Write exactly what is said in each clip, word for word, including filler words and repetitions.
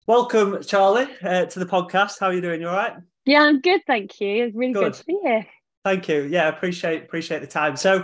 Welcome, Charlie, uh, to the podcast. How are you doing? You all right? Yeah, I'm good, thank you. It's really good Good. to be here. Thank you. Yeah, appreciate appreciate the time. So,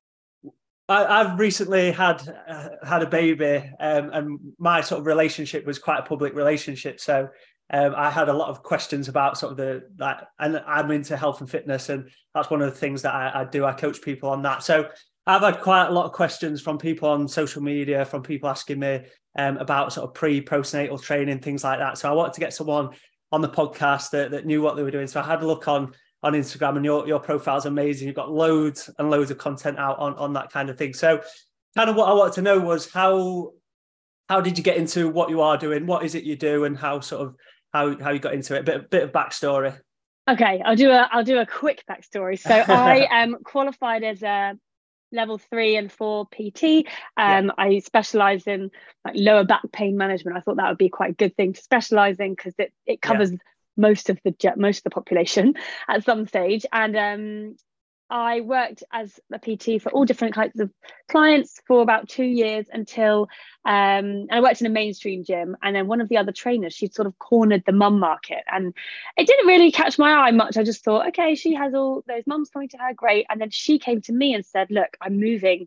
I, I've recently had uh, had a baby, um, and my sort of relationship was quite a public relationship. So, um, I had a lot of questions about sort of the that, and I'm into health and fitness, and that's one of the things that I, I do. I coach people on that. So, I've had quite a lot of questions from people on social media, from people asking me um, about sort of pre postnatal training, things like that. So, I wanted to get someone on the podcast that, that knew what they were doing. So, I had a look on on Instagram, and your your profile's amazing. You've got loads and loads of content out on, on that kind of thing. So kind of what I wanted to know was how how did you get into what you are doing? What is it you do, and how sort of how how you got into it? A bit, bit of backstory. Okay, I'll do a I'll do a quick backstory. So I am qualified as a level three and four P T. Yeah, Um, I specialize in like lower back pain management. I thought that would be quite a good thing to specialize in because it it yeah, covers most of the most of the population at some stage. And um, I worked as a P T for all different types of clients for about two years until um, and I worked in a mainstream gym. And then one of the other trainers, she'd sort of cornered the mum market, and it didn't really catch my eye much. I just thought, okay, she has all those mums coming to her, great. And then she came to me and said, look, I'm moving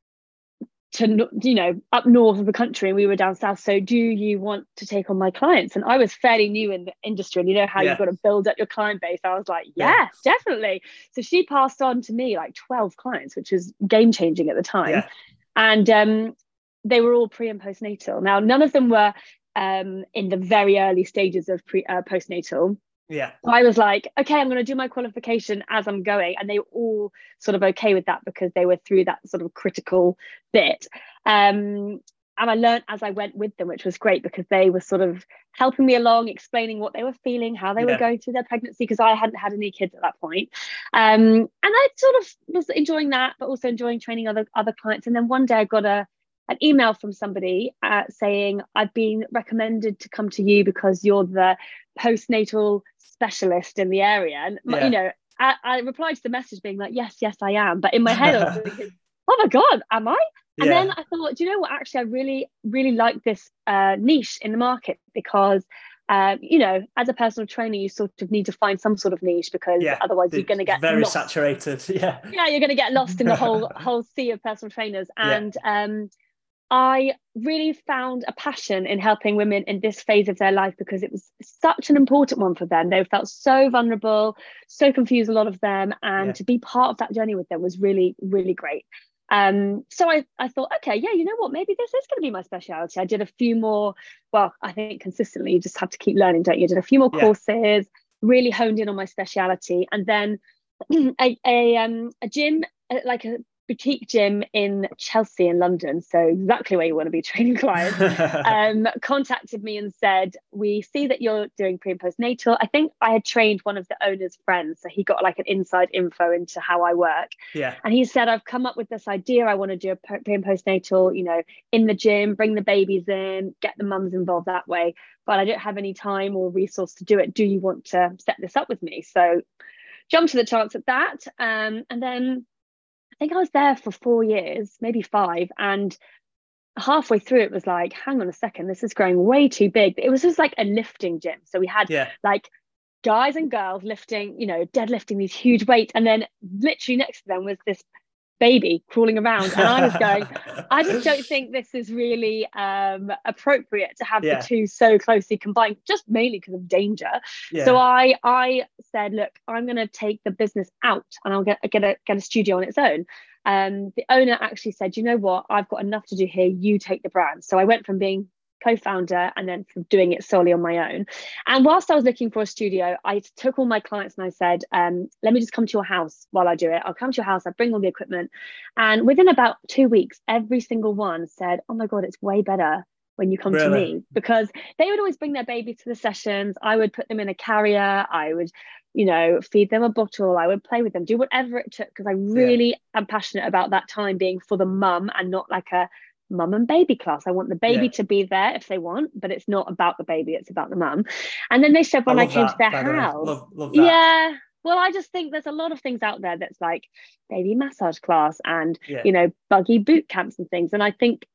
to, you know, up north of the country, and we were down south, so do you want to take on my clients? And I was fairly new in the industry, and you know how you've yeah, got to build up your client base. I was like, yeah, yeah, definitely. So she passed on to me like twelve clients, which was game changing at the time. yeah, And um, they were all pre and postnatal. Now none of them were um, in the very early stages of pre uh, postnatal. yeah, I was like, okay, I'm going to do my qualification as I'm going. And they were all sort of okay with that because they were through that sort of critical bit. Um, and I learned as I went with them, which was great because they were sort of helping me along, explaining what they were feeling, how they were yeah, going through their pregnancy, because I hadn't had any kids at that point. Um, and I sort of was enjoying that, but also enjoying training other other clients. And then one day I got a an email from somebody uh, saying, I've been recommended to come to you because you're the postnatal specialist in the area. And, you yeah, know, I, I replied to the message being like, yes, yes, I am. But in my head, I was thinking, oh my God, am I? And then yeah, I thought, do you know what? Actually, I really, really like this uh, niche in the market because, um, you know, as a personal trainer, you sort of need to find some sort of niche because yeah. otherwise you're going It's to get very lost. saturated. Yeah, Yeah, you're going to get lost in the whole whole sea of personal trainers. yeah, And um, I really found a passion in helping women in this phase of their life because it was such an important one for them. They felt so vulnerable, so confused, a lot of them, and yeah, to be part of that journey with them was really, really great. Um, so I, I thought, okay, yeah, you know what, maybe this is going to be my specialty. I did a few more, well, I think consistently, you just have to keep learning, don't you? I did a few more yeah. courses, really honed in on my specialty, and then a, a, um, a gym, uh, like a boutique gym in Chelsea in London, so exactly where you want to be training clients, um, contacted me and said, we see that you're doing pre and postnatal. I think I had trained one of the owner's friends, so he got like an inside info into how I work. Yeah, And he said, I've come up with this idea. I want to do a pre and postnatal, you know, in the gym, bring the babies in, get the mums involved that way. But I don't have any time or resource to do it. Do you want to set this up with me? So jumped to the chance at that. Um, and then I think I was there for four years, maybe five. And halfway through, it was like, hang on a second, this is growing way too big. It was just like a lifting gym. So we had yeah. like guys and girls lifting, you know, deadlifting these huge weights. And then literally next to them was this baby crawling around. And I was going, I just don't think this is really um, appropriate to have the Yeah, two so closely combined, just mainly because of danger. So yeah, I I said, look, I'm going to take the business out and I'll get get a get a studio on its own. Um, the owner actually said, you know what, I've got enough to do here. You take the brand. So I went from being co-founder and then from doing it solely on my own. And whilst I was looking for a studio, I took all my clients and I said, um, let me just come to your house while I do it. I'll come to your house, I bring all the equipment. And within about two weeks, every single one said, oh my God, it's way better when you come to really. me, because they would always bring their baby to the sessions. I would put them in a carrier. I would, you know, feed them a bottle. I would play with them, do whatever it took, because I Yeah, really am passionate about that time being for the mum and not like a mum and baby class. I want the baby yeah. to be there if they want, but it's not about the baby, it's about the mum. And then they said I when I love came to that, their by the way. house, Love, love that. yeah, well, I just think there's a lot of things out there that's like baby massage class and, Yeah, you know, buggy boot camps and things. And I think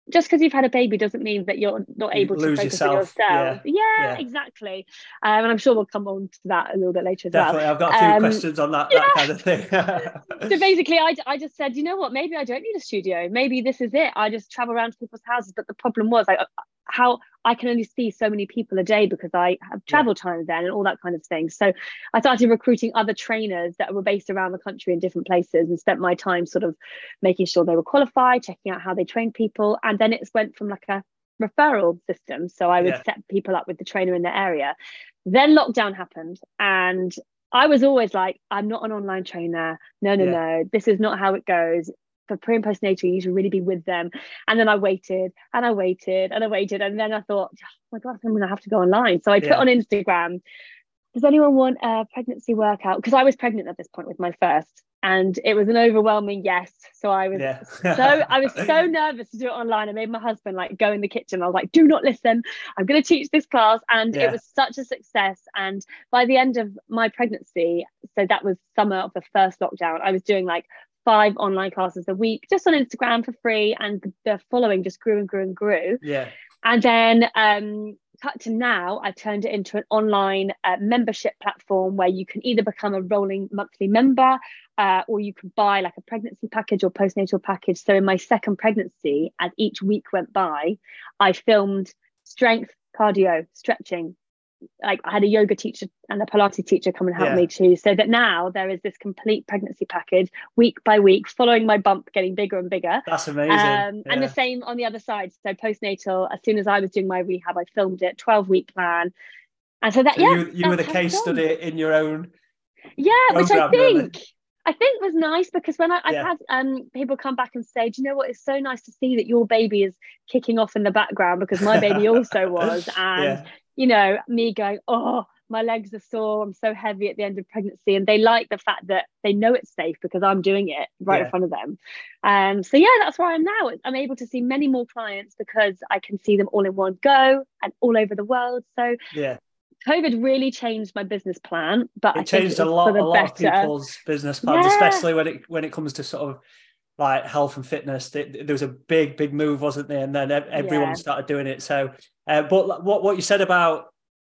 just because you've had a baby doesn't mean that you're not You able to lose focus on yourself. yourself. Yeah. Yeah, Yeah. exactly. Um, and I'm sure we'll come on to that a little bit later as Definitely. well. I've got a few Um, questions on that, yeah. that kind of thing. So basically, I, I just said, you know what, maybe I don't need a studio. Maybe this is it. I just travel around to people's houses. But the problem was like how I can only see so many people a day because I have travel Yeah. time then and all that kind of thing. So I started recruiting other trainers that were based around the country in different places and spent my time sort of making sure they were qualified, checking out how they train people. And then it went from like a referral system. So I would Yeah. set people up with the trainer in the area. Then lockdown happened and I was always like, I'm not an online trainer. No, no, Yeah. no. This is not how it goes. For pre and postnatal, you should really be with them. And then I waited and I waited and I waited. And then I thought, oh my God, I'm going to have to go online. So I put Yeah. on Instagram, does anyone want a pregnancy workout? Because I was pregnant at this point with my first. And it was an overwhelming yes. So I was Yeah. so I was so nervous to do it online. I made my husband like go in the kitchen. I was like, do not listen. I'm going to teach this class. And Yeah. it was such a success. And by the end of my pregnancy, so that was summer of the first lockdown, I was doing like five online classes a week just on Instagram for free. And the following just grew and grew and grew. Yeah. And then um, cut to now, I've turned it into an online uh, membership platform where you can either become a rolling monthly member uh, or you can buy like a pregnancy package or postnatal package. So in my second pregnancy, as each week went by, I filmed strength, cardio, stretching. Like I had a yoga teacher and a Pilates teacher come and help Yeah. me too. So that now there is this complete pregnancy package week by week, following my bump getting bigger and bigger. That's amazing. Um, yeah. And the same on the other side. So postnatal, as soon as I was doing my rehab, I filmed it, twelve week plan. And so that, So yeah, you you were the that's how it's case gone. study in your own Yeah, which I program, really. think I think was nice because when I, I've Yeah. had um people come back and say, do you know what? It's so nice to see that your baby is kicking off in the background because my baby also was. And Yeah. you know, me going, oh, my legs are sore. I'm so heavy at the end of pregnancy. And they like the fact that they know it's safe because I'm doing it right Yeah. in front of them. Um, so yeah, that's where I am now. I'm able to see many more clients because I can see them all in one go and all over the world. So Yeah. COVID really changed my business plan, but I It think changed it a was lot for the a lot of better. people's business plans, Yeah. especially when it when it comes to sort of like health and fitness. It, there was a big big move, wasn't there? And then ev- everyone Yeah. started doing it. So, uh, but what what you said about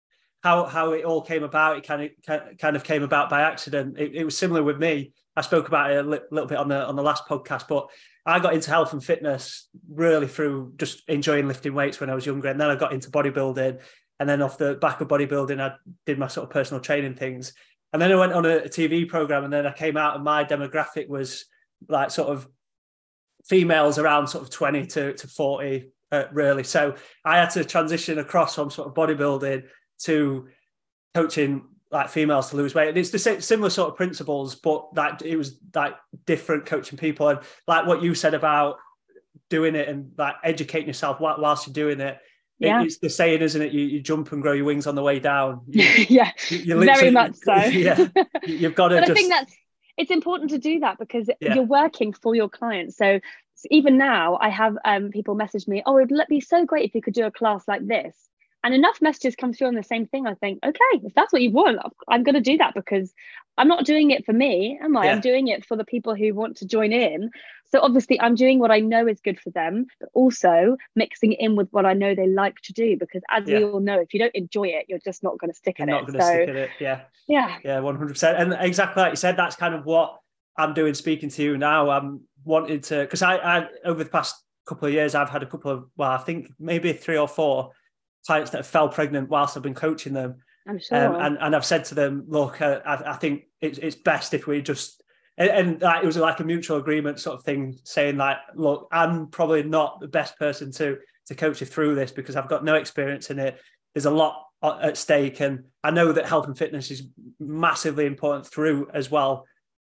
how how it all came about, it kind of kind of came about by accident. It, it was similar with me. I spoke about it a li- little bit on the on the last podcast, but I got into health and fitness really through just enjoying lifting weights when I was younger, and then I got into bodybuilding, and then off the back of bodybuilding, I did my sort of personal training things, and then I went on a, a T V program, and then I came out, and my demographic was like sort of females around sort of twenty to to forty, uh, really. So I had to transition across from sort of bodybuilding to coaching like females to lose weight, and it's the same, similar sort of principles, but that it was like different coaching people, and like what you said about doing it and like educating yourself whilst you're doing it. Yeah. It, it's the saying, isn't it? You, you jump and grow your wings on the way down. You, yeah, you, you very much so. Yeah, you've got to but just. I think that's it's important to do that because Yeah. you're working for your clients. So even now, I have um, people message me, "Oh, it'd be so great if you could do a class like this." And enough messages come through on the same thing. I think, okay, if that's what you want, I'm going to do that because I'm not doing it for me, am I? Yeah. I'm doing it for the people who want to join in. So obviously I'm doing what I know is good for them, but also mixing it in with what I know they like to do. Because as Yeah. we all know, if you don't enjoy it, you're just not going to stick You're at not it. going to so, stick at it. Yeah. Yeah. Yeah, one hundred percent. And exactly like you said, that's kind of what I'm doing speaking to you now. I'm wanting to, because I, I, over the past couple of years, I've had a couple of, well, I think maybe three or four clients that have fell pregnant whilst I've been coaching them. I'm sure. Um, and, and I've said to them, look, uh, I, I think it's, it's best if we just, and, and like, it was like a mutual agreement sort of thing, saying like, look, I'm probably not the best person to, to coach you through this because I've got no experience in it. There's a lot at stake. And I know that health and fitness is massively important through as well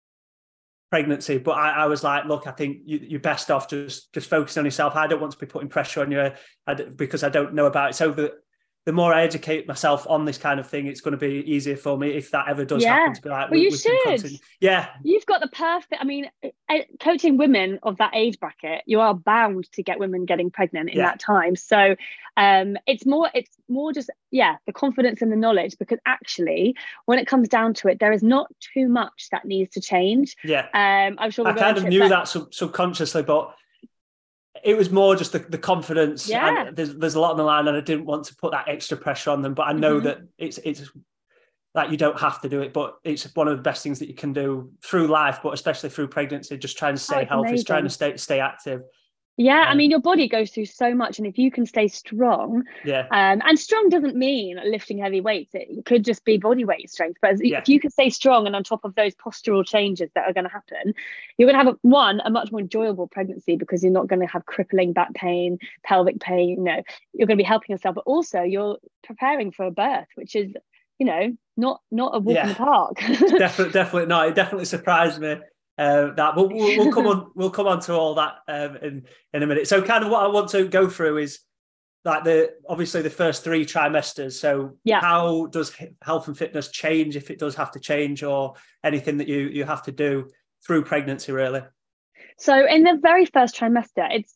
pregnancy, but I, I was like, look, I think you, you're best off just just focusing on yourself. I don't want to be putting pressure on you I, because I don't know about it. So the the more I educate myself on this kind of thing, it's going to be easier for me if that ever does yeah. happen to be like, well, we, you we should. can continue. Yeah. You've got the perfect, I mean, coaching women of that age bracket, you are bound to get women getting pregnant in Yeah. that time. So um, it's more, it's more just, yeah, the confidence and the knowledge, because actually, when it comes down to it, there is not too much that needs to change. Yeah. Um, I'm sure we'll I go kind of into it, knew but- that sub- subconsciously, but it was more just the, the confidence, Yeah. and there's, there's a lot on the line, and I didn't want to put that extra pressure on them, but I know mm-hmm. that it's it's like you don't have to do it, but it's one of the best things that you can do through life, but especially through pregnancy, just trying to stay oh, healthy, amazing. trying to stay stay active. Yeah, um, I mean, your body goes through so much, and if you can stay strong, yeah, um, and strong doesn't mean lifting heavy weights. It could just be body weight strength. But yeah. if you can stay strong, and on top of those postural changes that are going to happen, you're going to have a, one a much more enjoyable pregnancy, because you're not going to have crippling back pain, pelvic pain. You know, you're going to be helping yourself, but also you're preparing for a birth, which is, you know, not not a walk yeah. in the park. definitely, definitely not. It definitely surprised me. Uh, that but we'll, we'll come on we'll come on to all that um, in in a minute. So kind of what I want to go through is like the obviously the first three trimesters. So yeah. how does health and fitness change, if it does have to change, or anything that you you have to do through pregnancy really? So in the very first trimester, it's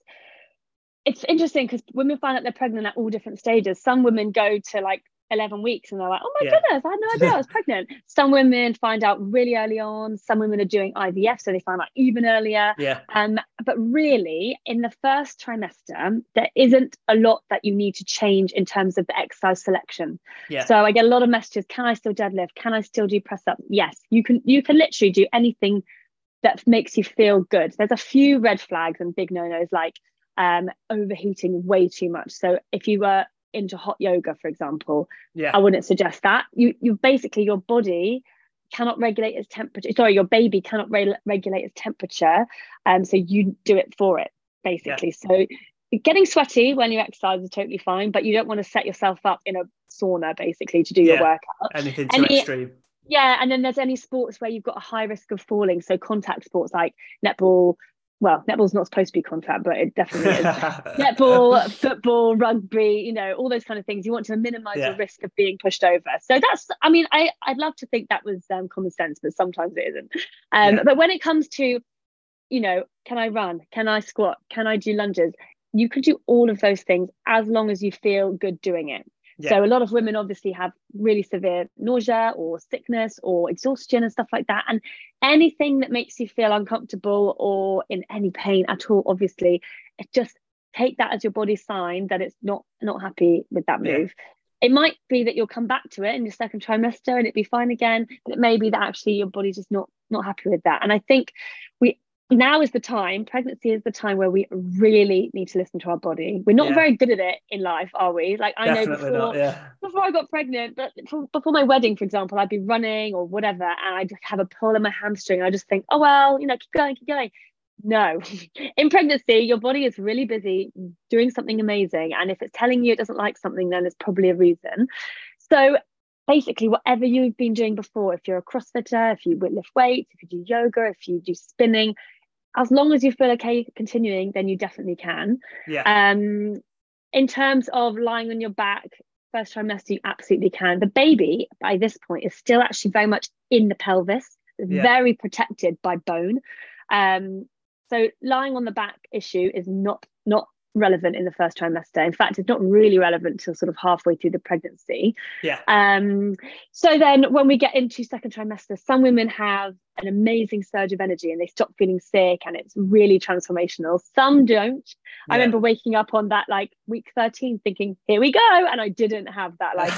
it's interesting because women find out they're pregnant at all different stages. Some women go to like eleven weeks and they're like, oh my yeah. goodness, I had no idea I was pregnant. Some women find out really early on. Some women are doing I V F, so they find out even earlier. Yeah. Um, but really, in the first trimester, there isn't a lot that you need to change in terms of the exercise selection. Yeah. So I get a lot of messages, can I still deadlift? Can I still do press up? Yes, you can, you can literally do anything that makes you feel good. There's a few red flags and big no-nos, like um, overheating way too much. So if you were into hot yoga, for example, yeah, I wouldn't suggest that. You you basically, your body cannot regulate its temperature. Sorry, your baby cannot re- regulate its temperature, um, so you do it for it, basically. Yeah. So getting sweaty when you exercise is totally fine, but you don't want to set yourself up in a sauna, basically, to do yeah. your workout. Anything too any, extreme. Yeah, and then there's any sports where you've got a high risk of falling. So contact sports like netball. Well, netball's not supposed to be contact, but it definitely is. Netball, football, rugby, you know, all those kind of things. You want to minimize yeah. the risk of being pushed over. So that's, I mean, I, I'd love to think that was um, common sense, but sometimes it isn't. Um, yeah. But when it comes to, you know, can I run? Can I squat? Can I do lunges? You can do all of those things as long as you feel good doing it. Yeah. So a lot of women obviously have really severe nausea or sickness or exhaustion and stuff like that. And anything that makes you feel uncomfortable or in any pain at all, obviously, it just take that as your body's sign that it's not not happy with that move. Yeah. It might be that you'll come back to it in your second trimester and it'd be fine again, but it may be that actually your body's just not not happy with that. And I think we now is the time, pregnancy is the time where we really need to listen to our body. We're not yeah. very good at it in life, are we? Like I Definitely know before, not, yeah. before I got pregnant, but before my wedding, for example, I'd be running or whatever, and I just have a pull in my hamstring. I just think, oh, well, you know, keep going, keep going. No, in pregnancy, your body is really busy doing something amazing. And if it's telling you it doesn't like something, then there's probably a reason. So basically, whatever you've been doing before, if you're a CrossFitter, if you lift weights, if you do yoga, if you do spinning, as long as you feel okay continuing, then you definitely can. Yeah. Um, in terms of lying on your back, first trimester, you absolutely can. The baby, by this point, is still actually very much in the pelvis, yeah. very protected by bone. Um, so lying on the back issue is not not relevant in the first trimester. In fact, it's not really relevant until sort of halfway through the pregnancy. Yeah. Um, so then when we get into second trimester, some women have an amazing surge of energy and they stop feeling sick and it's really transformational. Some don't. Yeah. I remember waking up on that like week thirteen thinking, here we go. And I didn't have that like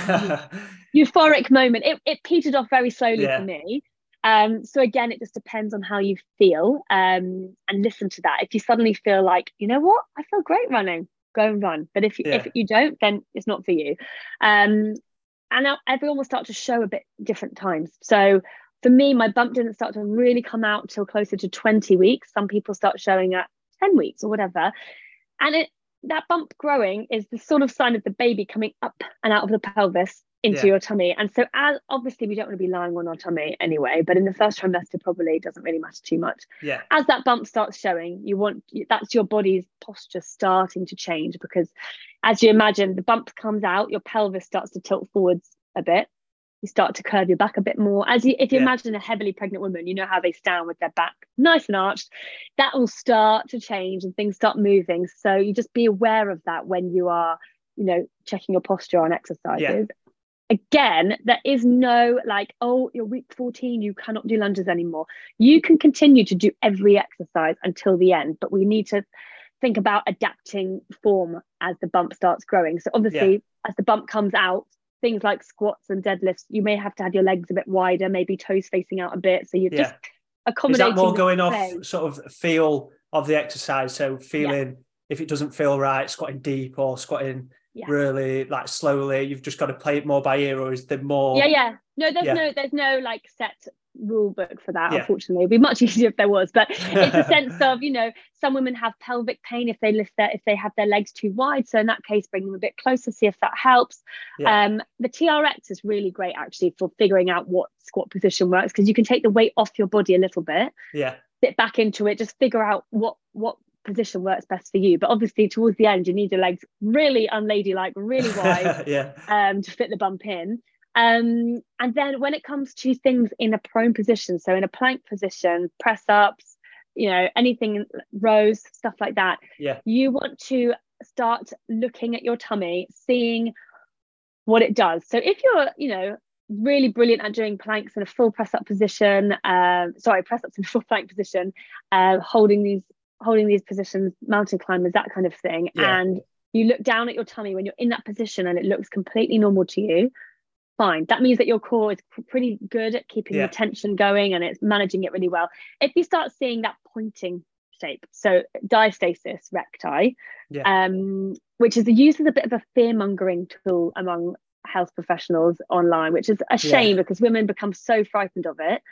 euphoric moment. It, it petered off very slowly yeah. for me. Um, so again, it just depends on how you feel, um, and listen to that. If you suddenly feel like, you know what, I feel great running, go and run. But if you, yeah. if you don't, then it's not for you. Um, and now everyone will start to show a bit different times. So for me, my bump didn't start to really come out till closer to twenty weeks. Some people start showing at ten weeks or whatever. And it, that bump growing is the sort of sign of the baby coming up and out of the pelvis into yeah. your tummy. And so as obviously we don't want to be lying on our tummy anyway, but in the first trimester probably it doesn't really matter too much. Yeah. As that bump starts showing, you want that's your body's posture starting to change, because as you imagine, the bump comes out, your pelvis starts to tilt forwards a bit. You start to curve your back a bit more. As you if you yeah. imagine a heavily pregnant woman, you know how they stand with their back nice and arched. That will start to change and things start moving. So you just be aware of that when you are, you know, checking your posture on exercises. Yeah. Again, there is no like, oh, you're week fourteen, you cannot do lunges anymore. You can continue to do every exercise until the end, but we need to think about adapting form as the bump starts growing. So obviously, yeah. as the bump comes out, things like squats and deadlifts, you may have to have your legs a bit wider, maybe toes facing out a bit. So you're yeah. just accommodating. Is that more going play. off sort of feel of the exercise? So feeling yeah. if it doesn't feel right, squatting deep or squatting yeah. really like slowly, you've just got to play it more by ear, or is there more? Yeah, yeah. No, there's yeah. no, there's no like set rule book for that. Yeah. Unfortunately, it'd be much easier if there was. But it's a sense of, you know, some women have pelvic pain if they lift their, if they have their legs too wide. So in that case, bring them a bit closer, see if that helps. Yeah. Um, the T R X is really great actually for figuring out what squat position works, because you can take the weight off your body a little bit. Yeah. Sit back into it, just figure out what what position works best for you. But obviously towards the end, you need your legs really unladylike, really wide, yeah, um, to fit the bump in. Um, and then when it comes to things in a prone position, so in a plank position, press ups, you know, anything, rows, stuff like that, yeah, you want to start looking at your tummy, seeing what it does. So if you're, you know, really brilliant at doing planks in a full press up position, um, sorry, press ups in a full plank position, uh, holding these holding these positions, mountain climbers, that kind of thing, yeah. and you look down at your tummy when you're in that position and it looks completely normal to you, fine. That means that your core is pretty good at keeping yeah. the tension going and it's managing it really well. If you start seeing that pointing shape, so diastasis recti, yeah. um, which is used as a bit of a fear-mongering tool among health professionals online, which is a shame yeah. because women become so frightened of it.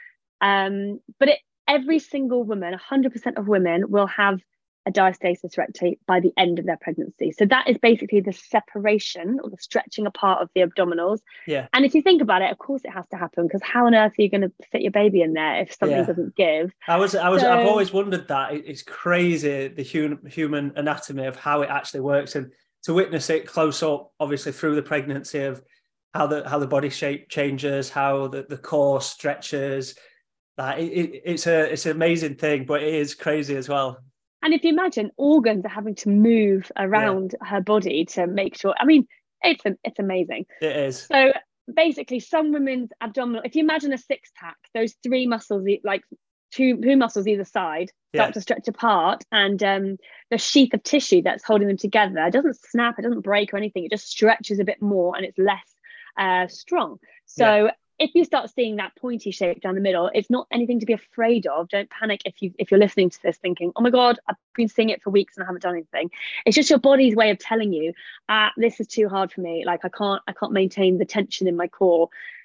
Um, but it every single woman, one hundred percent of women will have a diastasis recti by the end of their pregnancy. So that is basically the separation or the stretching apart of the abdominals. Yeah. And if you think about it, of course it has to happen, because how on earth are you going to fit your baby in there if something yeah. doesn't give? I was, I was, so, I've always wondered that. It's crazy, the human human anatomy of how it actually works, and to witness it close up, obviously through the pregnancy, of how the how the body shape changes, how the, the core stretches. Like it, it, it's a it's an amazing thing, but it is crazy as well. And if you imagine organs are having to move around yeah. her body to make sure, I mean, it's a, it's amazing. It is. So basically, some women's abdominal, if you imagine a six pack, those three muscles, like two two muscles either side, start yeah. to stretch apart, and um, the sheath of tissue that's holding them together, it doesn't snap, it doesn't break or anything. It just stretches a bit more and it's less uh, strong. So. Yeah. If you start seeing that pointy shape down the middle, it's not anything to be afraid of. Don't panic if you if you're listening to this thinking, oh my God, I've been seeing it for weeks and I haven't done anything. It's just your body's way of telling you, ah, this is too hard for me. Like I can't, I can't maintain the tension in my core.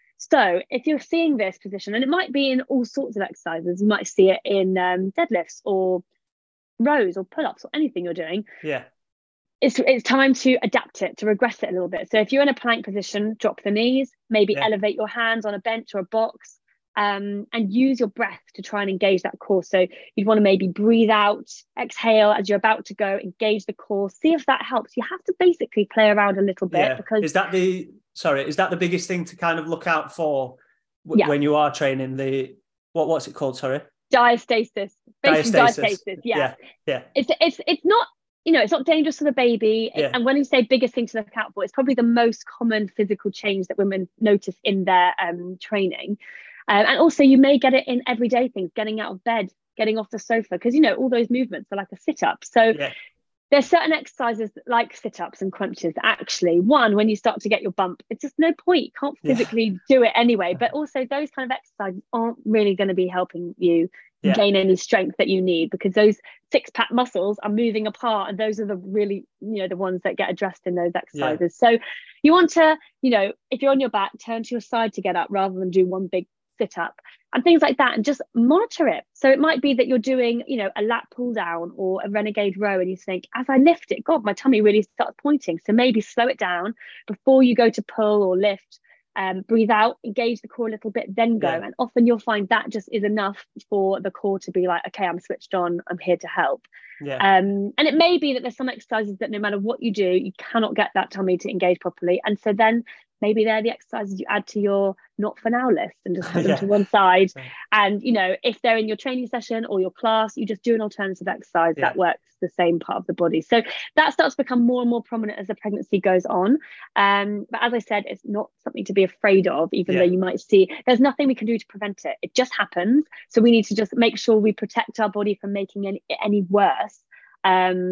So if you're seeing this position, and it might be in all sorts of exercises, you might see it in um, deadlifts or rows or pull-ups or anything you're doing. Yeah. It's, it's time to adapt it, to regress it a little bit. So if you're in a plank position, drop the knees, maybe yeah. elevate your hands on a bench or a box, um, and use your breath to try and engage that core. So you'd want to maybe breathe out, exhale as you're about to go, engage the core, see if that helps. You have to basically play around a little bit. Yeah. Because is that the, sorry, is that the biggest thing to kind of look out for w- yeah. when you are training the, what what's it called, sorry? Diastasis. Basically diastasis. diastasis. Yeah. yeah. Yeah. It's, it's, it's not, you know, it's not dangerous for the baby. Yeah. And when you say biggest thing to look out for, it's probably the most common physical change that women notice in their um, training. Um, and also you may get it in everyday things, getting out of bed, getting off the sofa, because, you know, all those movements are like a sit-up. So yeah. there's certain exercises like sit-ups and crunches that actually, one, when you start to get your bump, it's just no point. You can't physically yeah. do it anyway. But also those kind of exercises aren't really going to be helping you yeah. gain any strength that you need, because those six pack muscles are moving apart, and those are the really, you know, the ones that get addressed in those exercises. Yeah. So you want to, you know, if you're on your back, turn to your side to get up rather than do one big sit up and things like that, and just monitor it. So it might be that you're doing, you know, a lat pull down or a renegade row, and you think, as I lift it, God, my tummy really starts pointing. So maybe slow it down before you go to pull or lift. Um, breathe out, engage the core a little bit, then go. Yeah. And often you'll find that just is enough for the core to be like, okay, I'm switched on, I'm here to help. Yeah. Um, and it may be that there's some exercises that no matter what you do, you cannot get that tummy to engage properly. And so then maybe they're the exercises you add to your not for now list and just put them yeah. to one side. Yeah. And, you know, if they're in your training session or your class, you just do an alternative exercise yeah. that works the same part of the body. So that starts to become more and more prominent as the pregnancy goes on. Um, but as I said, it's not something to be afraid of, even yeah. though you might see there's nothing we can do to prevent it. It just happens. So we need to just make sure we protect our body from making any, any worse. Um,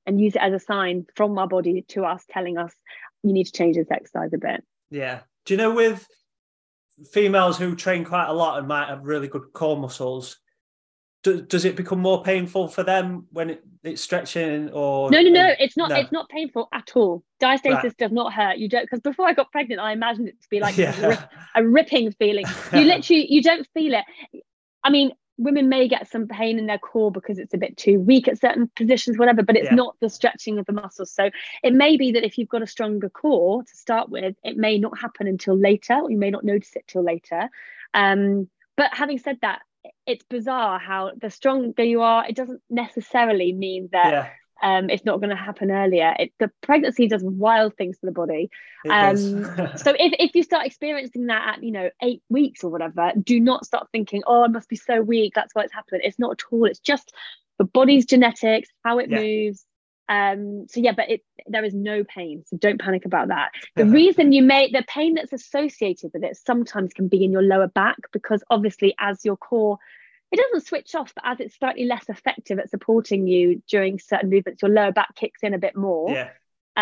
and use it as a sign from our body to us, telling us you need to change this exercise a bit. Yeah. Do you know, with females who train quite a lot and might have really good core muscles, do, does it become more painful for them when it, it's stretching? Or no no no it's not no. It's not painful at all. Diastasis Right. does not hurt. You don't, because before I got pregnant I imagined it to be like yeah. a, rip, a ripping feeling. You literally, you don't feel it. I mean, women may get some pain in their core because it's a bit too weak at certain positions, whatever, but it's yeah. not the stretching of the muscles. So it may be that if you've got a stronger core to start with, it may not happen until later, or you may not notice it till later. Um, but having said that, it's bizarre how the stronger you are, it doesn't necessarily mean that yeah. um, it's not going to happen earlier. It, the pregnancy does wild things to the body. It Um, does. so if, if you start experiencing that at, you know, eight weeks or whatever, do not start thinking, oh, I must be so weak, that's why it's happened. It's not at all. It's just the body's genetics, how it yeah. moves. Um, so yeah, but it, there is no pain. So don't panic about that. The reason you may, the pain that's associated with it sometimes can be in your lower back, because obviously as your core, it doesn't switch off, but as it's slightly less effective at supporting you during certain movements, your lower back kicks in a bit more. Yeah.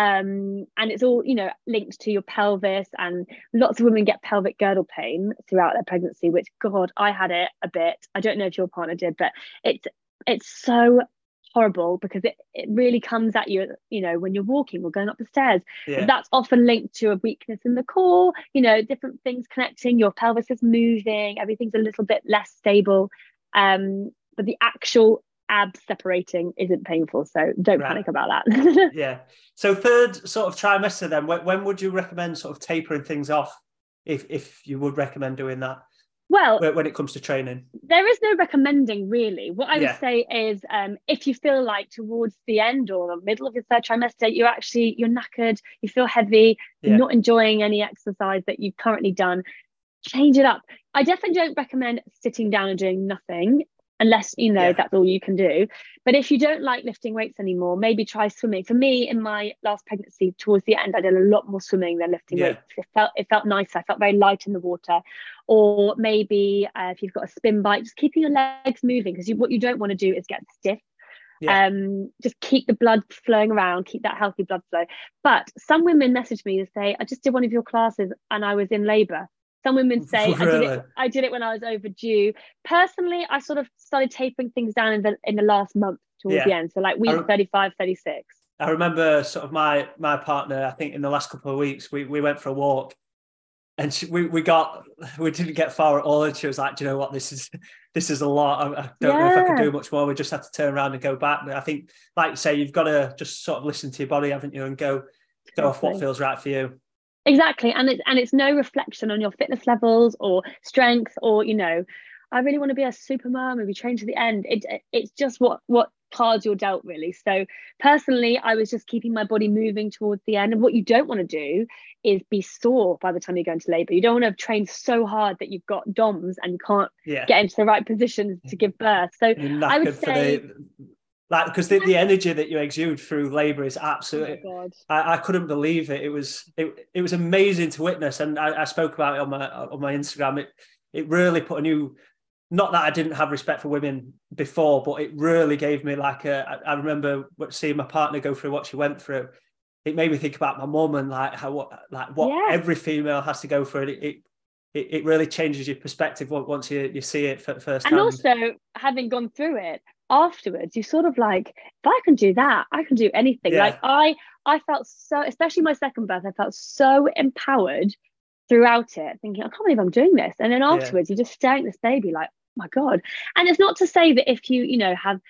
Um, and it's all, you know, linked to your pelvis, and lots of women get pelvic girdle pain throughout their pregnancy, which, God, I had it a bit. I don't know if your partner did, but it's it's so horrible because it, it really comes at you, you know, when you're walking or going up the stairs. Yeah. That's often linked to a weakness in the core, you know, different things connecting, your pelvis is moving, everything's a little bit less stable. Um, but the actual abs separating isn't painful, so don't right. panic about that. yeah. So third sort of trimester then, when, when would you recommend sort of tapering things off, if if you would recommend doing that? Well, when it comes to training, there is no recommending really. What I yeah. would say is, um, if you feel like towards the end or the middle of your third trimester, you're actually, you're knackered, you feel heavy, yeah. you're not enjoying any exercise that you've currently done, change it up. I definitely don't recommend sitting down and doing nothing, unless, you know, yeah. that's all you can do. But if you don't like lifting weights anymore, maybe try swimming. For me, in my last pregnancy, towards the end, I did a lot more swimming than lifting yeah. weights. It felt, it felt nice. I felt very light in the water. Or maybe uh, if you've got a spin bike, just keeping your legs moving, because you, what you don't want to do is get stiff. Yeah. Um, just keep the blood flowing around, keep that healthy blood flow. But some women message me to say, I just did one of your classes and I was in labour. Some women say, really? I did it I did it when I was overdue. Personally, I sort of started tapering things down in the in the last month towards yeah. the end. So like week re- thirty-five, thirty-six. I remember sort of my my partner, I think in the last couple of weeks, we, we went for a walk, and she, we we got we didn't get far at all, and she was like, do you know what, this is this is a lot. I, I don't yeah. know if I can do much more. We just had to turn around and go back. But I think, like you say, you've got to just sort of listen to your body, haven't you, and go go off what feels right for you. Exactly. And it's and it's no reflection on your fitness levels or strength, or, you know, I really want to be a super mom and be trained to the end. It, it's just what what cards you're dealt, really. So personally, I was just keeping my body moving towards the end. And what you don't want to do is be sore by the time you go into labor. You don't want to train so hard that you've got D O M S and you can't yeah. get into the right positions to give birth. So I would say... The, like, because the, the energy that you exude through labor is absolutely... Oh my God. I, I couldn't believe it. It was it, it was amazing to witness. And I, I spoke about it on my on my Instagram. It it really put a new... Not that I didn't have respect for women before, but it really gave me like a... I remember seeing my partner go through what she went through. It made me think about my mum and like how what like what yeah. every female has to go through. It, it it it really changes your perspective once you you see it for first and hand. Also, having gone through it afterwards, you sort of like, if I can do that, I can do anything. Yeah. Like I I felt so, especially my second birth, I felt so empowered throughout it, thinking, I can't believe I'm doing this. And then afterwards, yeah. you're just staring at this baby like, oh my God. And it's not to say that if you, you know, have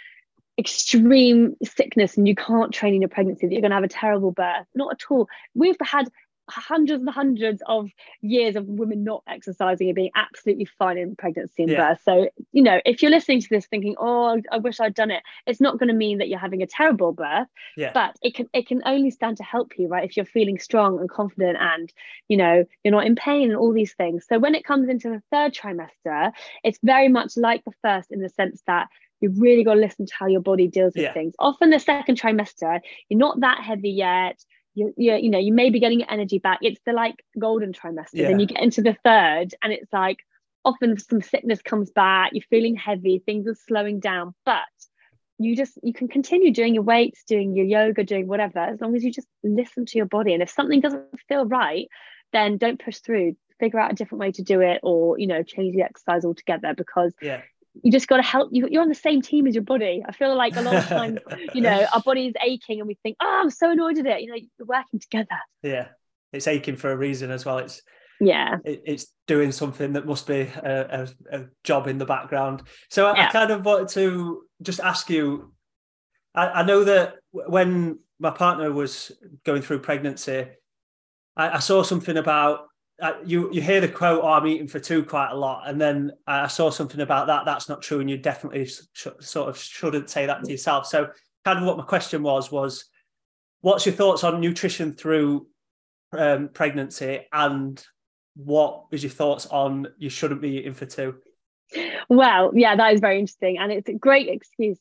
extreme sickness and you can't train in your pregnancy, that you're going to have a terrible birth. Not at all. We've had hundreds and hundreds of years of women not exercising and being absolutely fine in pregnancy and yeah. birth. So, you know, if you're listening to this thinking, oh, I wish I'd done it, it's not going to mean that you're having a terrible birth, yeah. but it can it can only stand to help you, right? If you're feeling strong and confident and, you know, you're not in pain and all these things. So when it comes into the third trimester, it's very much like the first in the sense that you've really got to listen to how your body deals with yeah. things. Often the second trimester, you're not that heavy yet. You, you, you know, you may be getting your energy back. It's the like golden trimester. Yeah. Then you get into the third and it's like often some sickness comes back. You're feeling heavy. Things are slowing down. But you just you can continue doing your weights, doing your yoga, doing whatever, as long as you just listen to your body. And if something doesn't feel right, then don't push through. Figure out a different way to do it, or, you know, change the exercise altogether, because yeah. you just got to help you. You're on the same team as your body. I feel like a lot of times, you know, our body is aching and we think, oh, I'm so annoyed at it. You know, you're working together. Yeah. It's aching for a reason as well. It's, yeah, it, it's doing something that must be a, a, a job in the background. So I, yeah. I kind of wanted to just ask you, I, I know that when my partner was going through pregnancy, I, I saw something about, Uh, you you hear the quote, oh, I'm eating for two quite a lot. And then I saw something about that. That's not true. And you definitely sh- sort of shouldn't say that to yourself. So kind of what my question was, was what's your thoughts on nutrition through um, pregnancy? And what is your thoughts on you shouldn't be eating for two? Well, yeah, that is very interesting. And it's a great excuse.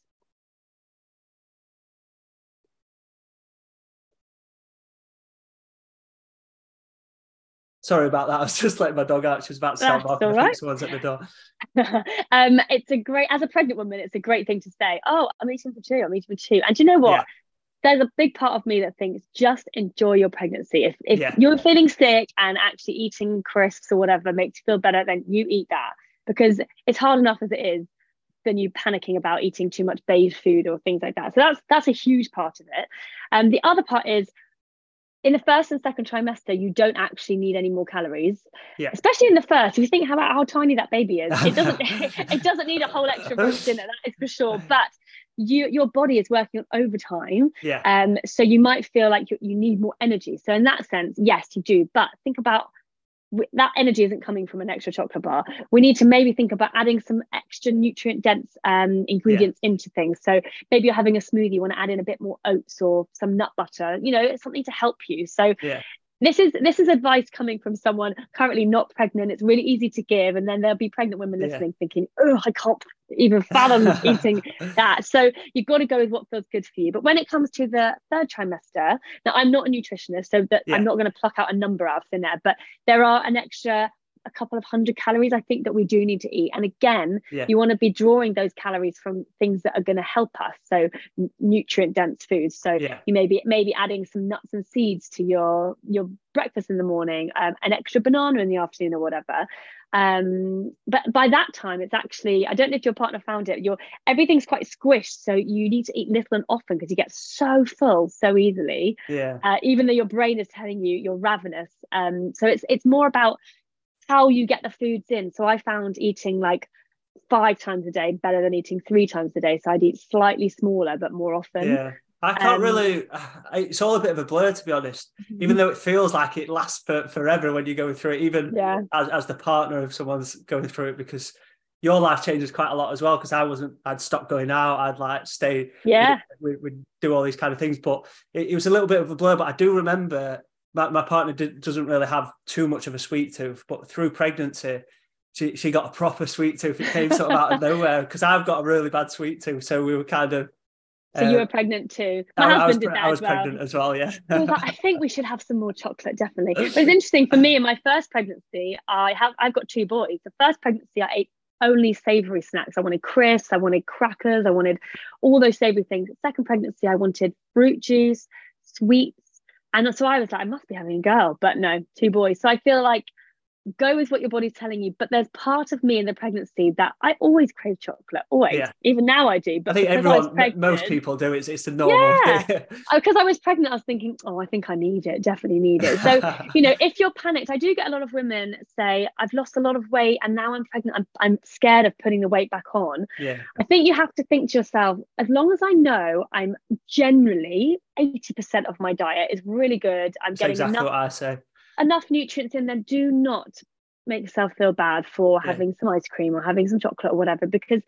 Sorry about that. I was just letting my dog out. She was about to start barking. I think someone's at the door. um, it's a great, as a pregnant woman, it's a great thing to say, oh, I'm eating for two, I'm eating for two. And do you know what? Yeah. There's a big part of me that thinks just enjoy your pregnancy. If if yeah. you're feeling sick and actually eating crisps or whatever makes you feel better, then you eat that, because it's hard enough as it is than you panicking about eating too much beige food or things like that. So that's that's a huge part of it. And um, the other part is, in the first and second trimester, you don't actually need any more calories, yeah. especially in the first. If you think about how tiny that baby is, it doesn't it doesn't need a whole extra roast dinner, that is for sure. But you, your body is working on overtime, yeah. Um, so you might feel like you, you need more energy. So in that sense, yes, you do. But think about, that energy isn't coming from an extra chocolate bar. We need to maybe think about adding some extra nutrient dense um, ingredients yeah. into things. So maybe you're having a smoothie, you want to add in a bit more oats or some nut butter, you know, it's something to help you. So yeah. this is this is advice coming from someone currently not pregnant. It's really easy to give, and then there'll be pregnant women listening yeah. thinking, oh, I can't even fathom eating that. So you've got to go with what feels good for you. But when it comes to the third trimester, now I'm not a nutritionist, so that yeah. I'm not going to pluck out a number out of thin air, but there are an extra a couple of hundred calories I think that we do need to eat. And again, yeah. you want to be drawing those calories from things that are going to help us, so nutrient dense foods. So yeah. you may be maybe adding some nuts and seeds to your your breakfast in the morning, um, an extra banana in the afternoon or whatever. Um, but by that time, it's actually, I don't know if your partner found it, your everything's quite squished, so you need to eat little and often, because you get so full so easily. Yeah. Uh, even though your brain is telling you you're ravenous. Um, so it's it's more about how you get the foods in. So I found eating like five times a day better than eating three times a day. So I'd eat slightly smaller but more often. Yeah, I can't um, really, it's all a bit of a blur, to be honest, even though it feels like it lasts for, forever when you go through it, even yeah. as, as the partner of someone's going through it, because your life changes quite a lot as well. Because I wasn't, I'd stop going out, I'd like stay, yeah, we'd, we'd do all these kind of things, but it, it was a little bit of a blur. But I do remember My, my partner did, doesn't really have too much of a sweet tooth, but through pregnancy, she, she got a proper sweet tooth. It came sort of out of nowhere, because I've got a really bad sweet tooth. So we were kind of... So uh, you were pregnant too. My I, husband I was, did that I was as well. pregnant as well, yeah. He was like, I think we should have some more chocolate, definitely. But it's interesting, for me, in my first pregnancy, I have, I've got two boys. The first pregnancy, I ate only savoury snacks. I wanted crisps, I wanted crackers, I wanted all those savoury things. The second pregnancy, I wanted fruit juice, sweets. And so I was like, I must be having a girl, but no, two boys. So I feel like, go with what your body's telling you. But there's part of me in the pregnancy that I always crave chocolate, always. Yeah. Even now I do. But I think everyone, I pregnant, most people do. It's it's a normal yeah. thing. Because I was pregnant, I was thinking, oh, I think I need it, definitely need it. So, you know, if you're panicked, I do get a lot of women say, I've lost a lot of weight and now I'm pregnant, I'm, I'm scared of putting the weight back on. Yeah. I think you have to think to yourself, as long as I know I'm generally eighty percent of my diet is really good, I'm That's getting exactly enough, what I say. enough nutrients in, then do not make yourself feel bad for yeah. having some ice cream or having some chocolate or whatever, because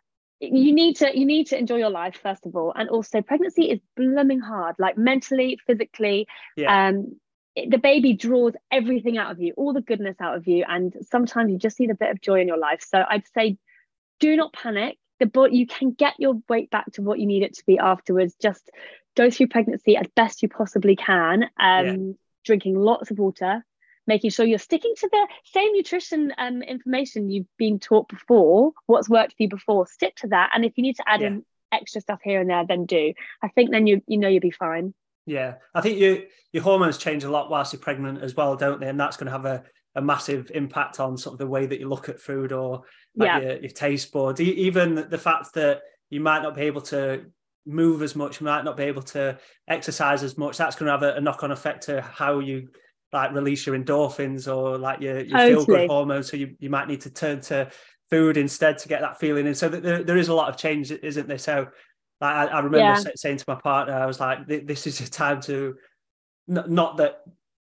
you need to you need to enjoy your life, first of all. And also, pregnancy is blooming hard, like mentally, physically. yeah. um it, the baby draws everything out of you, all the goodness out of you, and sometimes you just need a bit of joy in your life. So I'd say, do not panic. The but you can get your weight back to what you need it to be afterwards. Just go through pregnancy as best you possibly can, um yeah. drinking lots of water, making sure you're sticking to the same nutrition um, information you've been taught before, what's worked for you before, stick to that. And if you need to add yeah. in extra stuff here and there, then do. I think then you you know you'll be fine. Yeah, I think you, your hormones change a lot whilst you're pregnant as well, don't they? And that's going to have a, a massive impact on sort of the way that you look at food, or like Yeah. your, your taste buds. Even the fact that you might not be able to move as much, might not be able to exercise as much, that's going to have a, a knock-on effect to how you like release your endorphins or like your, your Totally. feel-good hormones. So you, you might need to turn to food instead to get that feeling. And so there, there is a lot of change, isn't there? So like, I, I remember Yeah. saying to my partner, I was like, this is a time to, not that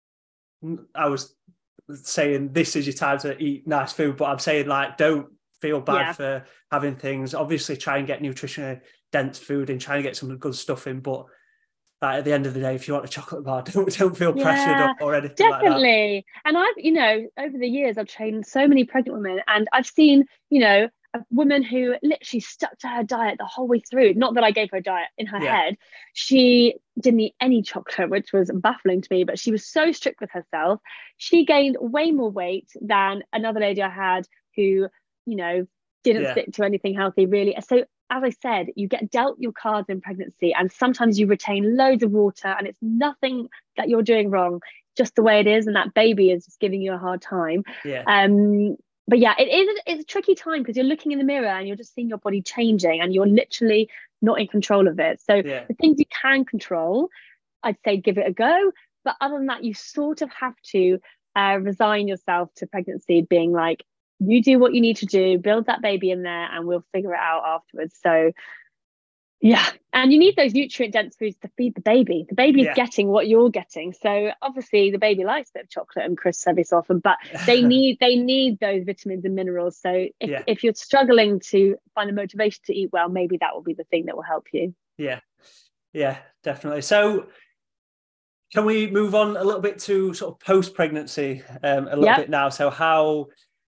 I was saying this is your time to eat nice food, but I'm saying like, don't feel bad Yeah. for having things. Obviously try and get nutritionally dense food and try and get some good stuff in. But like, at the end of the day, if you want a chocolate bar, don't, don't feel pressured Yeah, or, or anything definitely. like that. And I've, you know, over the years, I've trained so many pregnant women, and I've seen, you know, a woman who literally stuck to her diet the whole way through. Not that I gave her a diet in her Yeah. head. She didn't eat any chocolate, which was baffling to me, but she was so strict with herself. She gained way more weight than another lady I had who, you know, didn't Yeah. stick to anything healthy, really. So as I said, you get dealt your cards in pregnancy, and sometimes you retain loads of water, and it's nothing that you're doing wrong, just the way it is, and that baby is just giving you a hard time. Yeah. Um, but yeah, it is it's a tricky time because you're looking in the mirror and you're just seeing your body changing, and you're literally not in control of it. So Yeah. the things you can control, I'd say give it a go. But other than that, you sort of have to uh, resign yourself to pregnancy, being like, you do what you need to do, build that baby in there, and we'll figure it out afterwards. So yeah, and you need those nutrient dense foods to feed the baby. The baby is Yeah. getting what you're getting. So obviously the baby likes a bit of chocolate and crisps every so often, but they need they need those vitamins and minerals. So if, Yeah. if you're struggling to find the motivation to eat well, maybe that will be the thing that will help you. Yeah, yeah, definitely. So can we move on a little bit to sort of post-pregnancy um, a little Yep. bit now? So how,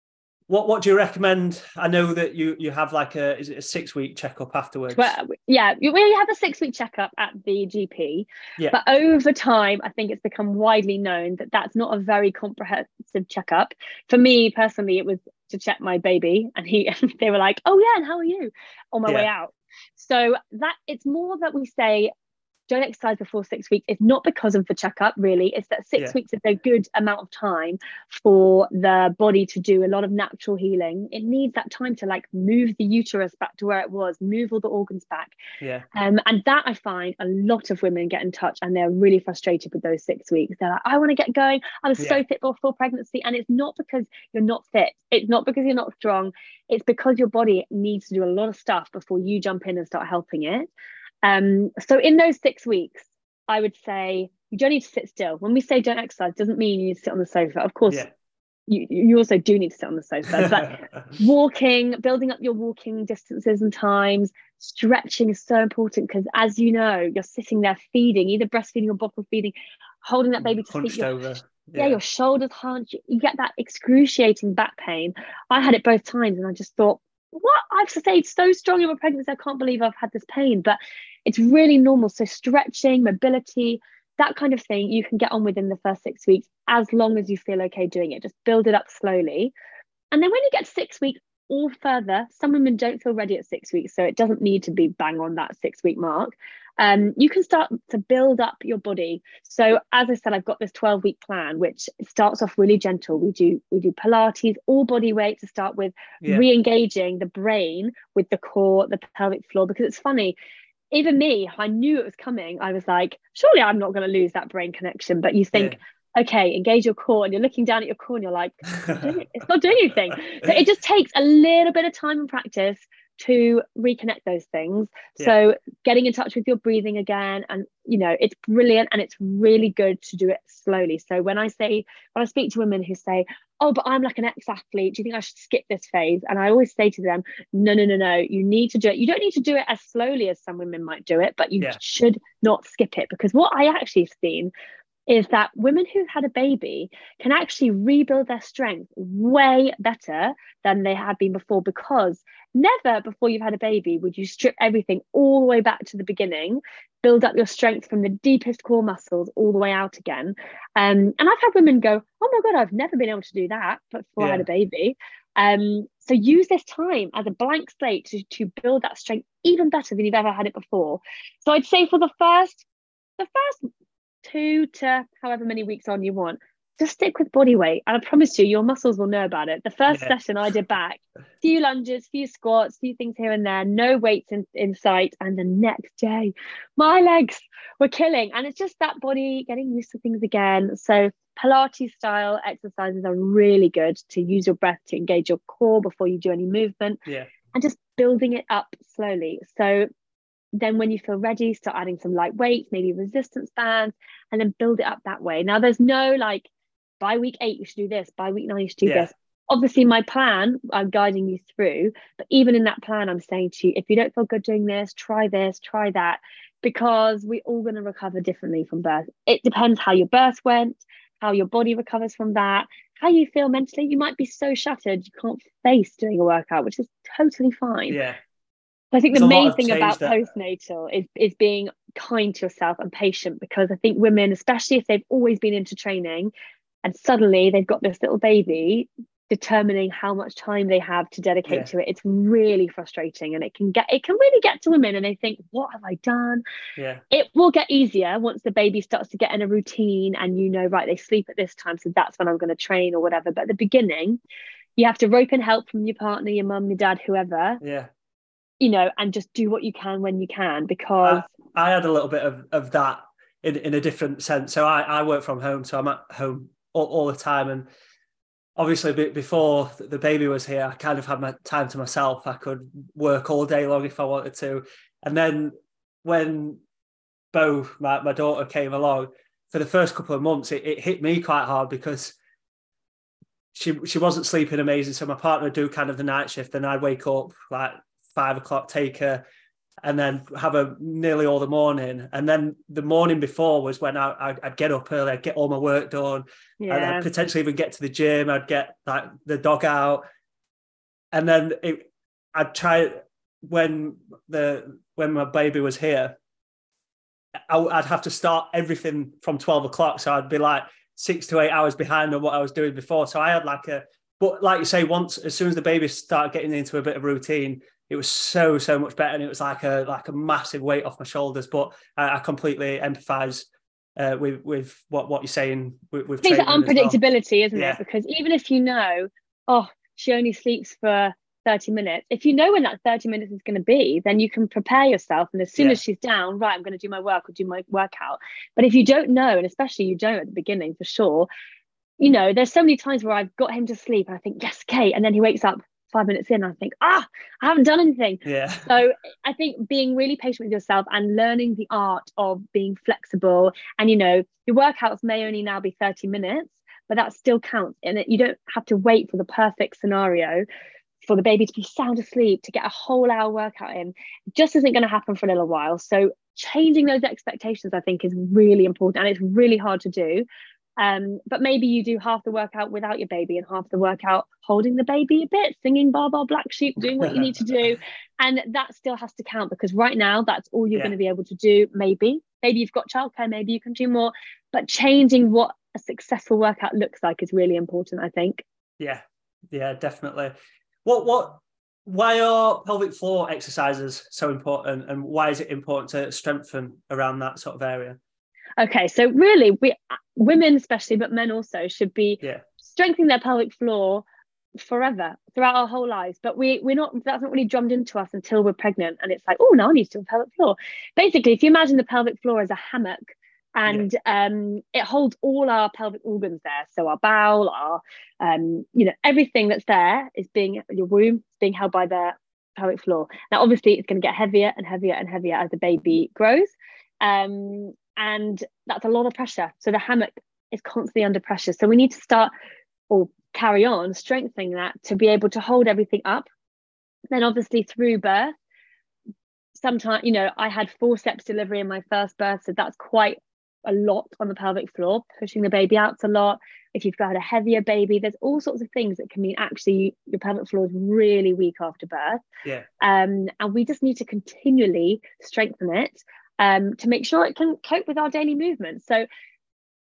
what what do you recommend? I know that you you have like a, is it a six-week checkup afterwards? Well, yeah, you really have a six-week checkup at the G P, Yeah. but over time, I think it's become widely known that that's not a very comprehensive checkup. For me personally, it was to check my baby, and he they were like, "Oh yeah, and how are you?" on my Yeah. way out. So that it's more that we say, don't exercise before six weeks. It's not because of the checkup, really. It's that six Yeah. weeks is a good amount of time for the body to do a lot of natural healing. It needs that time to like move the uterus back to where it was, move all the organs back. Yeah. Um, and that I find a lot of women get in touch and they're really frustrated with those six weeks. They're like, I want to get going. I was Yeah. so fit before pregnancy. And it's not because you're not fit. It's not because you're not strong. It's because your body needs to do a lot of stuff before you jump in and start helping it. Um, so in those six weeks, I would say you don't need to sit still. When we say don't exercise, doesn't mean you need to sit on the sofa. Of course, Yeah. you, you also do need to sit on the sofa, but walking, building up your walking distances and times, stretching is so important because, as you know, you're sitting there feeding, either breastfeeding or bottle feeding, holding that baby to sleep. Hunched Your, over. yeah. Yeah. your shoulders hunch. You get that excruciating back pain. I had it both times, and I just thought, what? I've stayed so strong in my pregnancy. I can't believe I've had this pain, but it's really normal. So stretching, mobility, that kind of thing, you can get on with in the first six weeks as long as you feel okay doing it. Just build it up slowly. And then when you get to six weeks or further, some women don't feel ready at six weeks. So it doesn't need to be bang on that six week mark. Um, you can start to build up your body. So as I said, I've got this twelve week plan, which starts off really gentle. We do we do Pilates, all body weight to start with, Yeah. re-engaging the brain with the core, the pelvic floor, because it's funny. Even me, I knew it was coming. I was like, surely I'm not going to lose that brain connection. But you think, Yeah. okay, engage your core, and you're looking down at your core and you're like, it's not doing, it's not doing anything. So it just takes a little bit of time and practice to reconnect those things. Yeah. So getting in touch with your breathing again, and you know, it's brilliant, and it's really good to do it slowly. So when I say, when I speak to women who say, oh, but I'm like an ex-athlete, do you think I should skip this phase? And I always say to them, no, no, no, no, you need to do it. You don't need to do it as slowly as some women might do it, but you Yeah. should not skip it, because what I actually have seen is that women who've had a baby can actually rebuild their strength way better than they had been before, because never before you've had a baby would you strip everything all the way back to the beginning, build up your strength from the deepest core muscles all the way out again. Um, and I've had women go, oh my God, I've never been able to do that before Yeah. I had a baby. Um, so use this time as a blank slate to, to build that strength even better than you've ever had it before. So I'd say for the first, the first two to however many weeks on you want, just stick with body weight. And I promise you, your muscles will know about it. The first yeah. session I did back, few lunges, few squats, few things here and there, no weights in, in sight. And the next day, my legs were killing. And it's just that body getting used to things again. So Pilates style exercises are really good to use your breath to engage your core before you do any movement. Yeah. And just building it up slowly. So then when you feel ready, start adding some light weights, maybe resistance bands, and then build it up that way. Now, there's no like, by week eight, you should do this. By week nine, you should do yeah. this. Obviously, my plan, I'm guiding you through. But even in that plan, I'm saying to you, if you don't feel good doing this, try this, try that. Because we're all going to recover differently from birth. It depends how your birth went, how your body recovers from that, how you feel mentally. You might be so shattered, you can't face doing a workout, which is totally fine. Yeah. I think There's the main thing about that. postnatal is, is being kind to yourself and patient, because I think women, especially if they've always been into training and suddenly they've got this little baby, determining how much time they have to dedicate yeah. to it, it's really frustrating, and it can get it can really get to women and they think, what have I done? Yeah. It will get easier once the baby starts to get in a routine and you know, right, they sleep at this time, so that's when I'm going to train or whatever. But at the beginning, you have to rope in help from your partner, your mum, your dad, whoever. Yeah. You know, and just do what you can when you can, because I, I had a little bit of, of that in, in a different sense. So I, I work from home, so I'm at home all, all the time. And obviously before the baby was here, I kind of had my time to myself. I could work all day long if I wanted to. And then when Bo, my, my daughter, came along, for the first couple of months, it, it hit me quite hard because she she wasn't sleeping amazing. So my partner would do kind of the night shift, and I'd wake up like five o'clock, take her, and then have her nearly all the morning. And then the morning before was when I, I'd, I'd get up early, I'd get all my work done, yeah. and I'd potentially even get to the gym. I'd get like the dog out, and then it, I'd try when the when my baby was here, I, I'd have to start everything from twelve o'clock. So I'd be like six to eight hours behind on what I was doing before. So I had like a, but like you say, once as soon as the baby started getting into a bit of routine, it was so, so much better. And it was like a like a massive weight off my shoulders. But I, I completely empathise uh, with with what, what you're saying with, with training. It's unpredictability, well. Isn't yeah. it? Because even if you know, oh, she only sleeps for thirty minutes. If you know when that thirty minutes is going to be, then you can prepare yourself. And as soon yeah. as she's down, right, I'm going to do my work or do my workout. But if you don't know, and especially you don't at the beginning for sure, you know, there's so many times where I've got him to sleep and I think, yes, Kate. And then he wakes up five minutes in, I think, ah, I haven't done anything. Yeah. So I think being really patient with yourself and learning the art of being flexible. And, you know, your workouts may only now be thirty minutes, but that still counts. And you don't have to wait for the perfect scenario for the baby to be sound asleep to get a whole hour workout in. It just isn't going to happen for a little while. So changing those expectations, I think, is really important, and it's really hard to do. Um, but maybe you do half the workout without your baby and half the workout holding the baby a bit, singing Bar Bar Black Sheep, doing what you need to do. And that still has to count, because right now that's all you're yeah. going to be able to do. Maybe, maybe you've got childcare, maybe you can do more, but changing what a successful workout looks like is really important, I think. Yeah, yeah, definitely. What, what, why are pelvic floor exercises so important, and why is it important to strengthen around that sort of area? Okay, so really, we women especially, but men also, should be yeah. strengthening their pelvic floor forever, throughout our whole lives. But we we're not that's not really drummed into us until we're pregnant, and it's like, oh, now I need to do a pelvic floor. Basically, if you imagine the pelvic floor as a hammock, and yeah. um, it holds all our pelvic organs there. So our bowel, our um, you know, everything that's there is being your womb is being held by the pelvic floor. Now, obviously, it's going to get heavier and heavier and heavier as the baby grows. Um, And that's a lot of pressure. So the hammock is constantly under pressure. So we need to start or carry on strengthening that to be able to hold everything up. Then obviously through birth, sometimes, you know, I had forceps delivery in my first birth. So that's quite a lot on the pelvic floor, pushing the baby out a lot. If you've got a heavier baby, there's all sorts of things that can mean actually your pelvic floor is really weak after birth. Yeah. Um, and we just need to continually strengthen it. Um, to make sure it can cope with our daily movement. So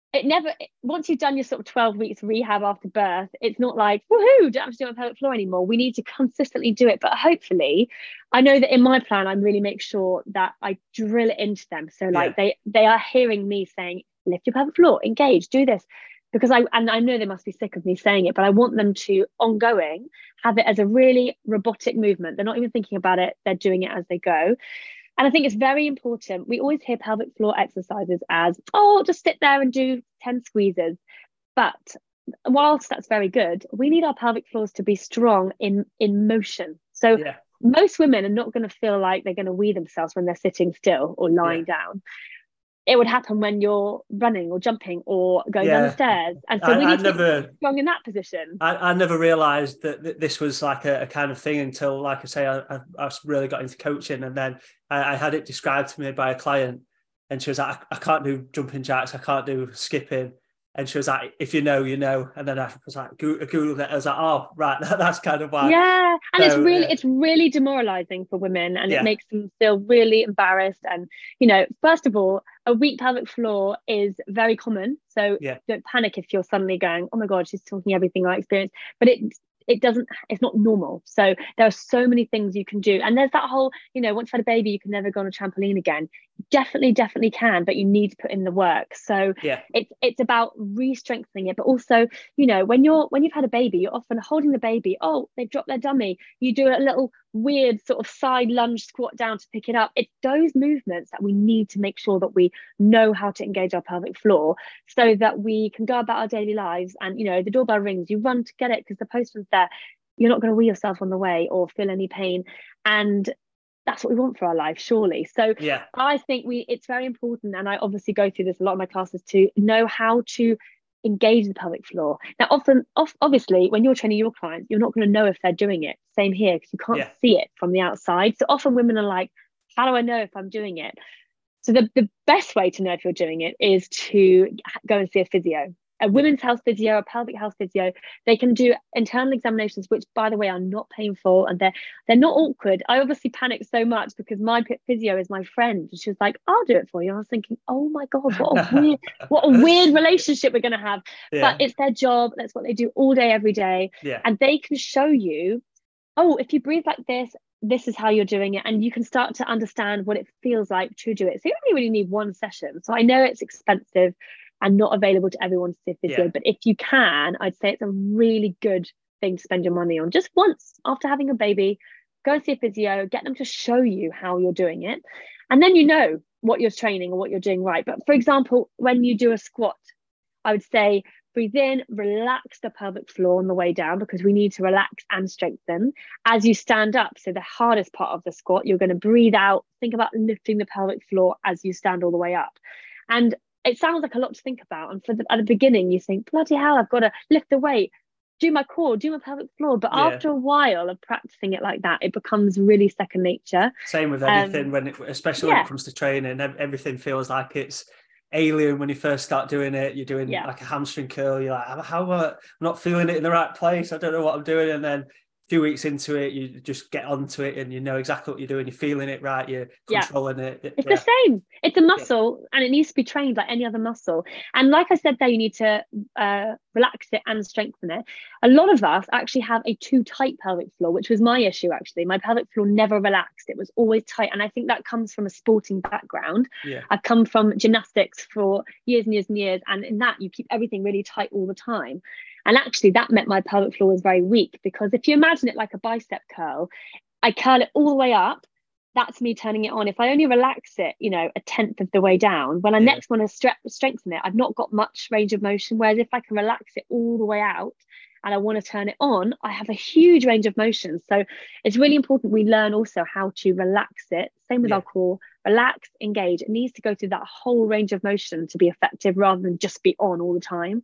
it never, once you've done your sort of twelve weeks rehab after birth, it's not like, woohoo, don't have to do it on pelvic floor anymore. We need to consistently do it. But hopefully, I know that in my plan, I really make sure that I drill it into them. So like yeah. they they are hearing me saying, lift your pelvic floor, engage, do this. Because I, and I know they must be sick of me saying it, but I want them to ongoing have it as a really robotic movement. They're not even thinking about it. They're doing it as they go. And I think it's very important. We always hear pelvic floor exercises as, oh, just sit there and do ten squeezes. But whilst that's very good, we need our pelvic floors to be strong in, in motion. So yeah. most women are not going to feel like they're going to wee themselves when they're sitting still or lying yeah. down. It would happen when you're running or jumping or going yeah. down the stairs. And so I, we need I to never, be strong in that position. I, I never realised that, that this was like a, a kind of thing until, like I say, I, I, I really got into coaching, and then I, I had it described to me by a client, and she was like, I, I can't do jumping jacks, I can't do skipping. And she was like, if you know, you know. And then I was like, Google it. I was like, oh, right, that, that's kind of why. Yeah. And so, it's really, yeah. it's really demoralizing for women, and yeah. it makes them feel really embarrassed. And, you know, first of all, a weak pelvic floor is very common. So yeah. don't panic if you're suddenly going, oh my God, she's talking everything I experienced. But it it doesn't, it's not normal. So there are so many things you can do. And there's that whole, you know, once you've had a baby, you can never go on a trampoline again. Definitely, definitely can, but you need to put in the work. So yeah. it's it's about re-strengthening it. But also, you know, when you're when you've had a baby, you're often holding the baby. Oh, they've dropped their dummy. You do a little weird sort of side lunge squat down to pick it up. It's those movements that we need to make sure that we know how to engage our pelvic floor, so that we can go about our daily lives. And, you know, the doorbell rings, you run to get it because the postman's there. You're not going to wee yourself on the way or feel any pain. And that's what we want for our life, surely. So yeah. I think we it's very important, and I obviously go through this a lot in my classes, to know how to engage the pelvic floor. Now, often, off, obviously, when you're training your clients, you're not going to know if they're doing it. Same here, because you can't yeah. see it from the outside. So often women are like, how do I know if I'm doing it? So the, the best way to know if you're doing it is to go and see a physio. A women's health physio, a pelvic health physio. They can do internal examinations, which, by the way, are not painful, and they're they're not awkward. I obviously panicked so much because my physio is my friend. She was like, "I'll do it for you." I was thinking, "Oh my God, what a weird, what a weird relationship we're going to have." Yeah. But it's their job. That's what they do all day, every day, yeah. and they can show you, oh, if you breathe like this, this is how you're doing it, and you can start to understand what it feels like to do it. So you only really need one session. So I know it's expensive and not available to everyone to see a physio, yeah. but if you can, I'd say it's a really good thing to spend your money on. Just once after having a baby, go and see a physio, get them to show you how you're doing it, and then you know what you're training or what you're doing right. But for example, when you do a squat, I would say breathe in, relax the pelvic floor on the way down, because we need to relax and strengthen as you stand up. So the hardest part of the squat, you're going to breathe out, think about lifting the pelvic floor as you stand all the way up. And it sounds like a lot to think about. And for the, at the beginning, you think, bloody hell, I've got to lift the weight, do my core, do my pelvic floor. But yeah. after a while of practicing it like that, it becomes really second nature. Same with everything, um, when it, especially yeah. when it comes to training, everything feels like it's alien when you first start doing it. You're doing yeah. like a hamstring curl. You're like, how am I, I'm not feeling it in the right place. I don't know what I'm doing. And then a few weeks into it, you just get onto it and you know exactly what you're doing. You're feeling it right. You're controlling yeah. it. It's yeah. the same. It's a muscle yeah. and it needs to be trained like any other muscle. And like I said there, you need to uh, relax it and strengthen it. A lot of us actually have a too tight pelvic floor, which was my issue actually. My pelvic floor never relaxed. It was always tight. And I think that comes from a sporting background. Yeah. I've come from gymnastics for years and years and years. And in that, you keep everything really tight all the time. And actually that meant my pelvic floor was very weak, because if you imagine it like a bicep curl, I curl it all the way up. That's me turning it on. If I only relax it, you know, a tenth of the way down, when I yeah. next want to stre- strengthen it, I've not got much range of motion. Whereas if I can relax it all the way out and I want to turn it on, I have a huge range of motion. So it's really important we learn also how to relax it. Same with yeah. our core, relax, engage. It needs to go through that whole range of motion to be effective, rather than just be on all the time.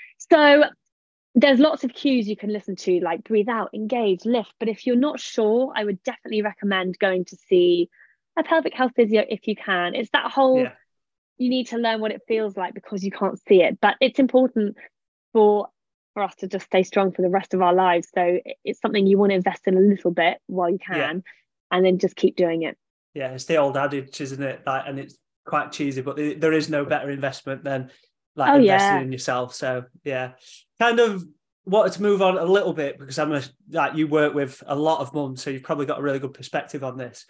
So there's lots of cues you can listen to, like breathe out, engage, lift. But if you're not sure, I would definitely recommend going to see a pelvic health physio if you can. It's that whole, yeah. you need to learn what it feels like because you can't see it. But it's important for for us to just stay strong for the rest of our lives. So it's something you want to invest in a little bit while you can, yeah. and then just keep doing it. Yeah, it's the old adage, isn't it? Like, and it's quite cheesy, but there is no better investment than like Oh invested yeah. in yourself. So yeah, kind of wanted to move on a little bit because I'm a, like you work with a lot of mums, so you've probably got a really good perspective on this.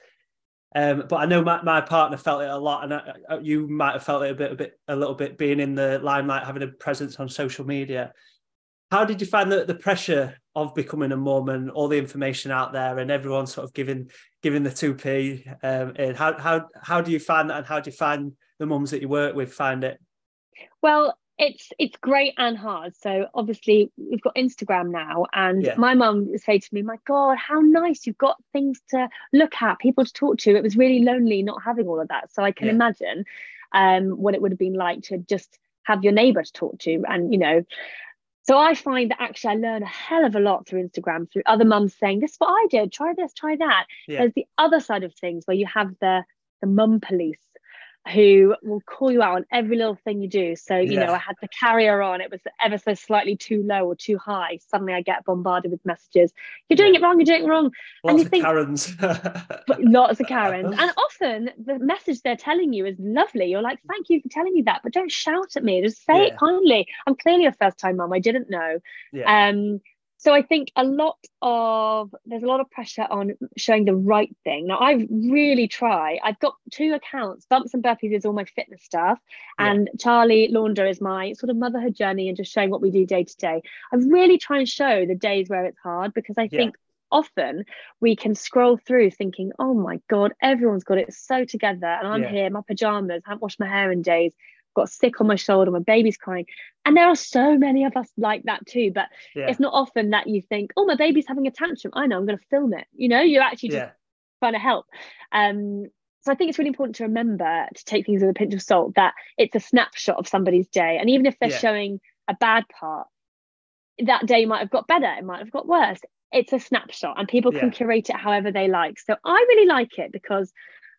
Um, but I know my, my partner felt it a lot, and I, I, you might have felt it a bit, a bit, a little bit, being in the limelight, having a presence on social media. How did you find the, the pressure of becoming a mum and all the information out there, and everyone sort of giving giving the two p? Um, and how how how do you find that, and how do you find the mums that you work with find it? Well, it's it's great and hard. So obviously we've got Instagram now, and Yeah, my mum would say to me, "My God, how nice! You've got things to look at, people to talk to." It was really lonely not having all of that. So I can yeah, imagine um, what it would have been like to just have your neighbour to talk to, and you know. So I find that actually I learn a hell of a lot through Instagram, through other mums saying, "This is what I did. Try this, try that." yeah. There's the other side of things where you have the the mum police who will call you out on every little thing you do. So, you know, I Yeah, had the carrier on, it was ever so slightly too low or too high. Suddenly I get bombarded with messages. You're doing yeah. it wrong, you're doing it wrong. And Lots you of think, Karens. lots of Karens. And often the message they're telling you is lovely. You're like, thank you for telling me that, but don't shout at me. Just say it Yeah, kindly. I'm clearly a first time mum. I didn't know. yeah, Um, so I think a lot of there's a lot of pressure on showing the right thing. Now I really try. I've got two accounts. Bumps and Burpees is all my fitness stuff, yeah, and Charlie Launder is my sort of motherhood journey and just showing what we do day to day. I really try and show the days where it's hard, because I yeah, think often we can scroll through thinking, oh my God, everyone's got it so together. And I'm yeah, here, in my pajamas, haven't washed my hair in days, got sick on my shoulder, my baby's crying. And there are so many of us like that too. But yeah, it's not often that you think, oh, my baby's having a tantrum. I know, I'm going to film it. You know, you're actually just yeah, trying to help. Um, so I think it's really important to remember to take things with a pinch of salt, that it's a snapshot of somebody's day. And even if they're yeah, showing a bad part, that day might have got better, it might have got worse. It's a snapshot and people can yeah, curate it however they like. So I really like it because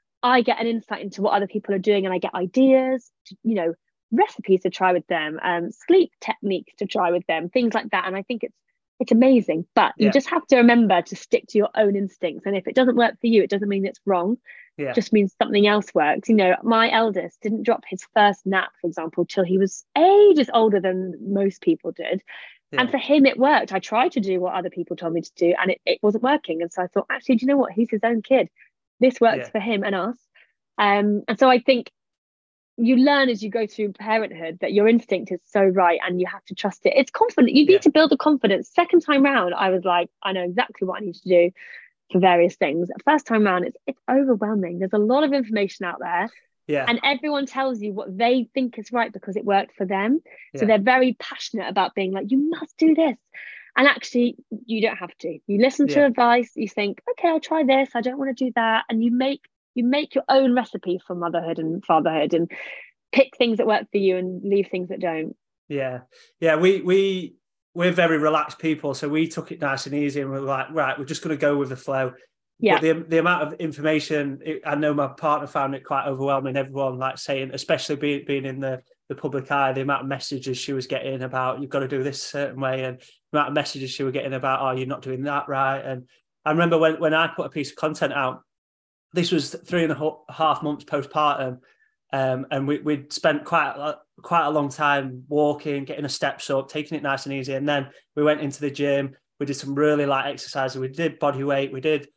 I get an insight into what other people are doing, and I get ideas, to, you know, recipes to try with them, um, sleep techniques to try with them, things like that. And I think it's it's amazing. But you yeah, just have to remember to stick to your own instincts. And if it doesn't work for you, it doesn't mean it's wrong. It yeah, just means something else works. You know, my eldest didn't drop his first nap, for example, till he was ages older than most people did. And yeah, for him, it worked. I tried to do what other people told me to do, and it, it wasn't working. And so I thought, actually, do you know what? He's his own kid. This works yeah, for him and us. Um, and so I think you learn as you go through parenthood that your instinct is so right and you have to trust it. It's confident. You yeah, need to build the confidence. Second time round, I was like, I know exactly what I need to do for various things. First time round, it's it's overwhelming. There's a lot of information out there, yeah, and everyone tells you what they think is right because it worked for them. So yeah, they're very passionate about being like, you must do this. And actually, you don't have to. You listen to yeah. advice, you think, okay, I'll try this, I don't want to do that. And you make you make your own recipe for motherhood and fatherhood, and pick things that work for you and leave things that don't. Yeah, yeah, we we we're very relaxed people, so we took it nice and easy, and we're like, right, we're just going to go with the flow. But Yeah. the the amount of information, it, I know my partner found it quite overwhelming. Everyone like saying, especially being being in the the public eye, the amount of messages she was getting about you've got to do this certain way, and the amount of messages she was getting about, oh, you're not doing that right. And I remember when when I put a piece of content out, this was three and a half months postpartum. Um, and we, we'd spent quite a, quite a long time walking, getting the steps up, taking it nice and easy. And then we went into the gym. We did some really light exercises. We did body weight. We did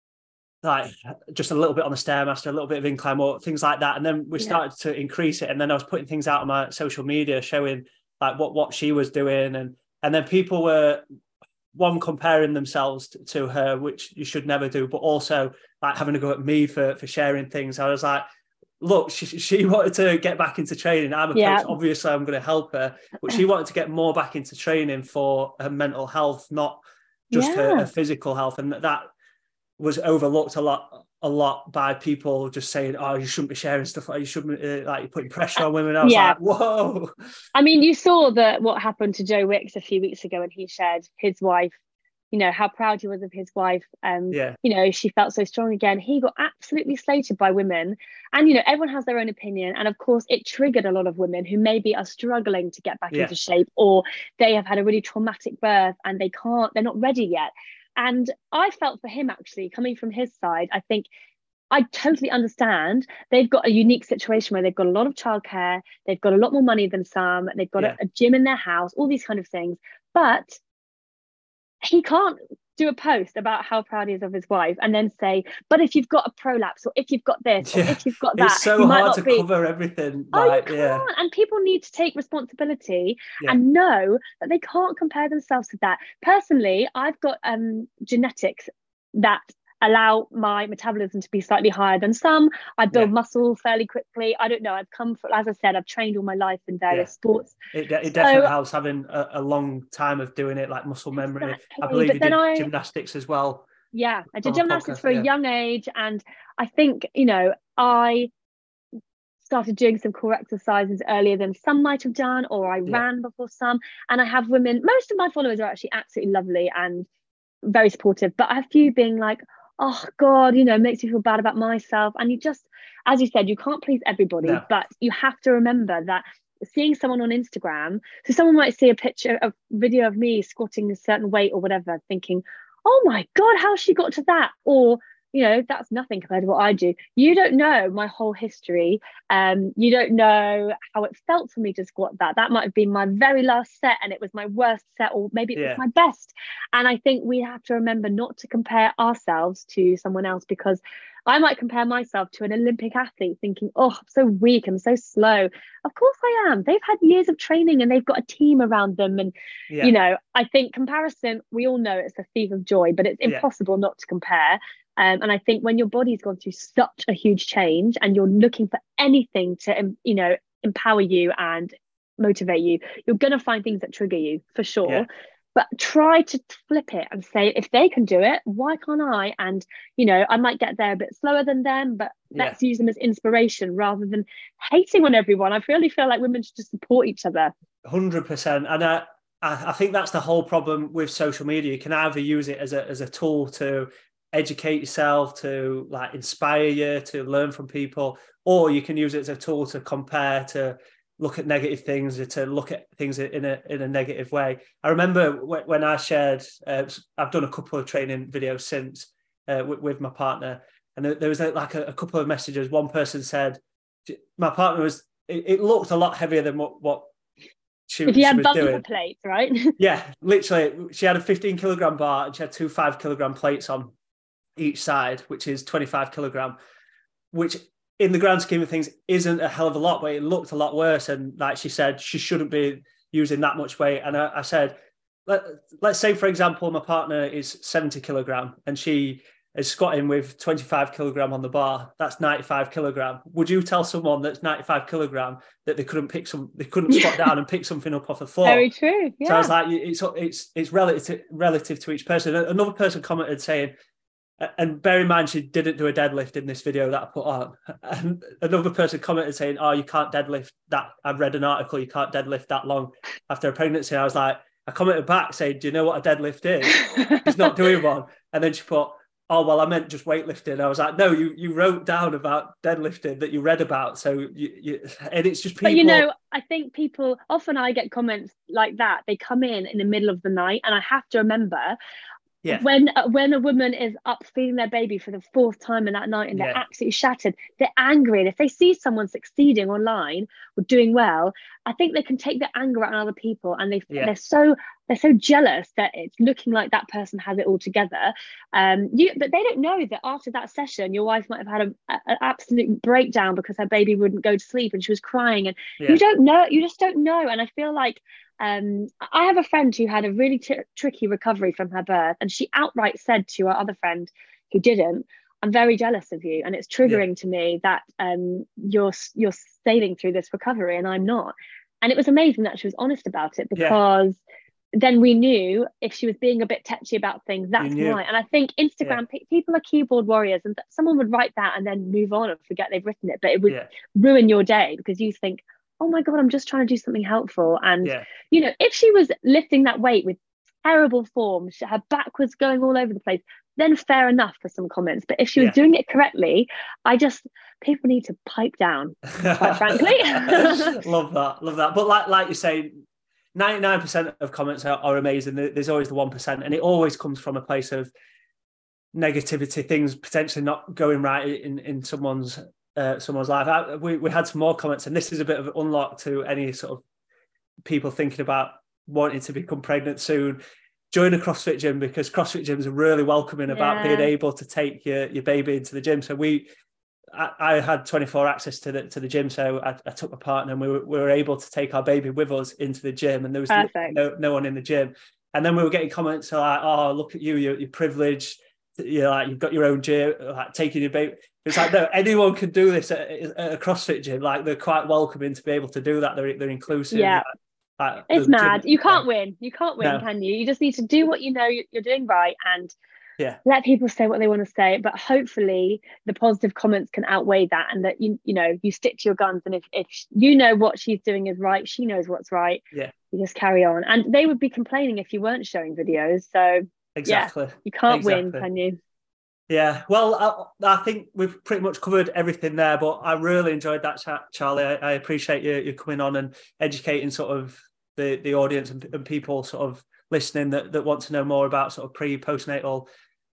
like just a little bit on the Stairmaster, a little bit of incline walk, things like that. And then we Yeah. started to increase it. And then I was putting things out on my social media showing like what, what she was doing. And, and then people were, one, comparing themselves to, to her, which you should never do, but also like having to go at me for, for sharing things. I was like, look, she, she wanted to get back into training. I'm a coach. Yeah. Obviously, I'm going to help her, but she wanted to get more back into training for her mental health, not just her, her Yeah. physical health. And that was overlooked a lot, a lot by people just saying, "Oh, you shouldn't be sharing stuff like you shouldn't uh, like you're putting pressure Uh, on women." I was yeah. like, "Whoa!" I mean, you saw that what happened to Joe Wicks a few weeks ago when he shared his wife, you know, how proud he was of his wife. Um, Yeah, you know, she felt so strong again. He got absolutely slated by women. And, you know, everyone has their own opinion. And of course, it triggered a lot of women who maybe are struggling to get back yeah, into shape, or they have had a really traumatic birth and they can't, they're not ready yet. And I felt for him, actually, coming from his side, I think I totally understand. They've got a unique situation where they've got a lot of childcare, they've got a lot more money than some, they've got Yeah. a, a gym in their house, all these kind of things. But he can't do a post about how proud he is of his wife and then say, but if you've got a prolapse, or if you've got this, or Yeah. if you've got that, It's so you might hard not to be. cover everything. Oh, Like, you yeah. can't. And people need to take responsibility Yeah. and know that they can't compare themselves to that. Personally, I've got um, genetics that allow my metabolism to be slightly higher than some. I build Yeah. muscle fairly quickly. I don't know. I've come from, as I said, I've trained all my life in various Yeah. sports. It, de- it So, definitely helps having a, a long time of doing it, like muscle memory. exactly. I believe But you then did I, gymnastics as well. yeah, I did From a gymnastics podcast, for a yeah. young age. And I think, you know, I started doing some core exercises earlier than some might have done, or I Yeah. ran before some. And I have women, most of my followers are actually absolutely lovely and very supportive, but I have a few being like, oh God, you know, makes me feel bad about myself. And you just, as you said, you can't please everybody, No. but you have to remember that seeing someone on Instagram, so someone might see a picture, a video of me squatting a certain weight or whatever, thinking, oh my God, how she got to that? Or, you know, that's nothing compared to what I do. You don't know my whole history. Um, you don't know how it felt for me to squat that. That might have been my very last set and it was my worst set, or maybe it Yeah. was my best. And I think we have to remember not to compare ourselves to someone else, because I might compare myself to an Olympic athlete thinking, oh, I'm so weak, I'm so slow. Of course I am. They've had years of training and they've got a team around them. And, Yeah. you know, I think comparison, we all know it's a thief of joy, but it's Yeah. impossible not to compare. Um, and I think when your body's gone through such a huge change and you're looking for anything to, you know, empower you and motivate you, you're going to find things that trigger you for sure. Yeah. But try to flip it and say, if they can do it, why can't I? And, you know, I might get there a bit slower than them, but Yeah. let's use them as inspiration rather than hating on everyone. I really feel like women should just support each other. one hundred percent. And I, I think that's the whole problem with social media. You can either use it as a, as a tool to educate yourself, to like inspire you, to learn from people, or you can use it as a tool to compare, to look at negative things, or to look at things in a in a negative way. I remember when I shared, uh, I've done a couple of training videos since uh, with, with my partner, and there was like a, a couple of messages. One person said, my partner was, it, it looked a lot heavier than what, what she, if you she had was bumper doing. plates, right? Yeah, literally. She had a fifteen kilogram bar and she had two five kilogram plates on each side, which is twenty-five kilogram, which in the grand scheme of things isn't a hell of a lot, but it looked a lot worse. And like she said, she shouldn't be using that much weight. And I, I said, Let, let's say, for example, my partner is seventy kilogram and she is squatting with twenty-five kilogram on the bar. That's ninety-five kilogram. Would you tell someone that's ninety-five kilogram that they couldn't pick some, they couldn't squat down and pick something up off the floor? Very true. Yeah. So I was like, it's it's it's relative to, relative to each person. Another person commented saying, and bear in mind, she didn't do a deadlift in this video that I put on. And another person commented saying, oh, you can't deadlift that. I've read an article, you can't deadlift that long after a pregnancy. I was like, I commented back saying, do you know what a deadlift is? She's not doing one. And then she put, oh, well, I meant just weightlifting. I was like, no, you you wrote down about deadlifting that you read about. So you, you and it's just people. But, you know, I think people, often I get comments like that. They come in in the middle of the night and I have to remember, yeah. when uh, when a woman is up feeding their baby for the fourth time in that night and they're Yeah. absolutely shattered, they're angry. And if they see someone succeeding online or doing well, I think they can take their anger out on other people, and they Yeah. they're so they're so jealous that it's looking like that person has it all together. Um, you but they don't know that after that session, your wife might have had an absolute breakdown because her baby wouldn't go to sleep and she was crying, and Yeah. you don't know. You just don't know. And I feel like. Um, I have a friend who had a really t- tricky recovery from her birth, and she outright said to her other friend who didn't, I'm very jealous of you, and it's triggering yeah. to me that um, you're you're sailing through this recovery and I'm not. And it was amazing that she was honest about it, because yeah. then we knew if she was being a bit tetchy about things, that's why. And I think Instagram, yeah. p- people are keyboard warriors, and th- someone would write that and then move on and forget they've written it, but it would yeah. ruin your day because you think, oh my God, I'm just trying to do something helpful. And, yeah. you know, if she was lifting that weight with terrible form, her back was going all over the place, then fair enough for some comments. But if she was yeah. doing it correctly, I just, people need to pipe down, quite frankly. Love that, love that. But like like you say, ninety-nine percent of comments are, are amazing. There's always the one percent. And it always comes from a place of, negativity, things potentially not going right in in someone's uh, someone's life. I, we we had some more comments, and this is a bit of an unlock to any sort of people thinking about wanting to become pregnant soon. Join a CrossFit gym, because CrossFit gyms are really welcoming yeah. about being able to take your, your baby into the gym. So we, I, I had twenty-four access to the to the gym, so I, I took my partner, and we were, we were able to take our baby with us into the gym, and there was no, no one in the gym. And then we were getting comments like, "Oh, look at you, you're, you're privileged. You're like, you've got your own gym, like taking your baby." It's like, no, anyone can do this at, at a CrossFit gym. Like, they're quite welcoming to be able to do that. They're they're inclusive. Yeah. Like, Like it's mad. Gym, you can't yeah. win. You can't win, no. can you? You just need to do what you know you're doing right, and yeah. let people say what they want to say. But hopefully the positive comments can outweigh that, and that you you know you stick to your guns. And if, if you know what she's doing is right, she knows what's right. Yeah. You just carry on. And they would be complaining if you weren't showing videos. So exactly, yeah, you can't exactly. win, can you? Yeah, well, I, I think we've pretty much covered everything there, but I really enjoyed that chat, Charlie. I, I appreciate you, you coming on and educating sort of the, the audience and, and people sort of listening that, that want to know more about sort of pre, postnatal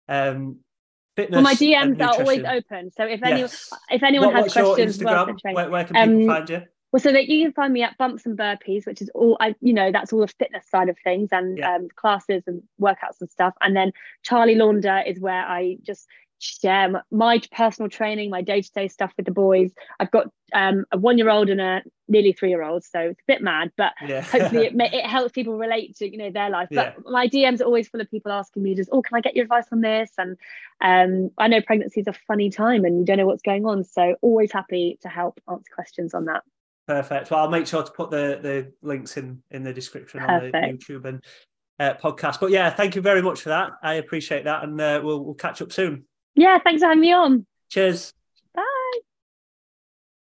um, fitness. Well, my D Ms are always open. So if, any, yes. if anyone what, has questions, Instagram? Where, where can people um, find you? Well, so that you can find me at Bumps and Burpees, which is all I, you know, that's all the fitness side of things, and yeah. um, classes and workouts and stuff. And then Charlie Launder is where I just share my, my personal training, my day-to-day stuff with the boys. I've got um, a one-year-old and a nearly three-year-old, so it's a bit mad, but yeah. hopefully it, it helps people relate to, you know, their life. But yeah. my D Ms are always full of people asking me, just, oh, can I get your advice on this? And um, I know pregnancy is a funny time and you don't know what's going on, so always happy to help answer questions on that. Perfect. Well, I'll make sure to put the, the links in, in the description Perfect. on the YouTube and uh, podcast. But yeah, thank you very much for that. I appreciate that. And uh, we'll, we'll catch up soon. Yeah, thanks for having me on. Cheers.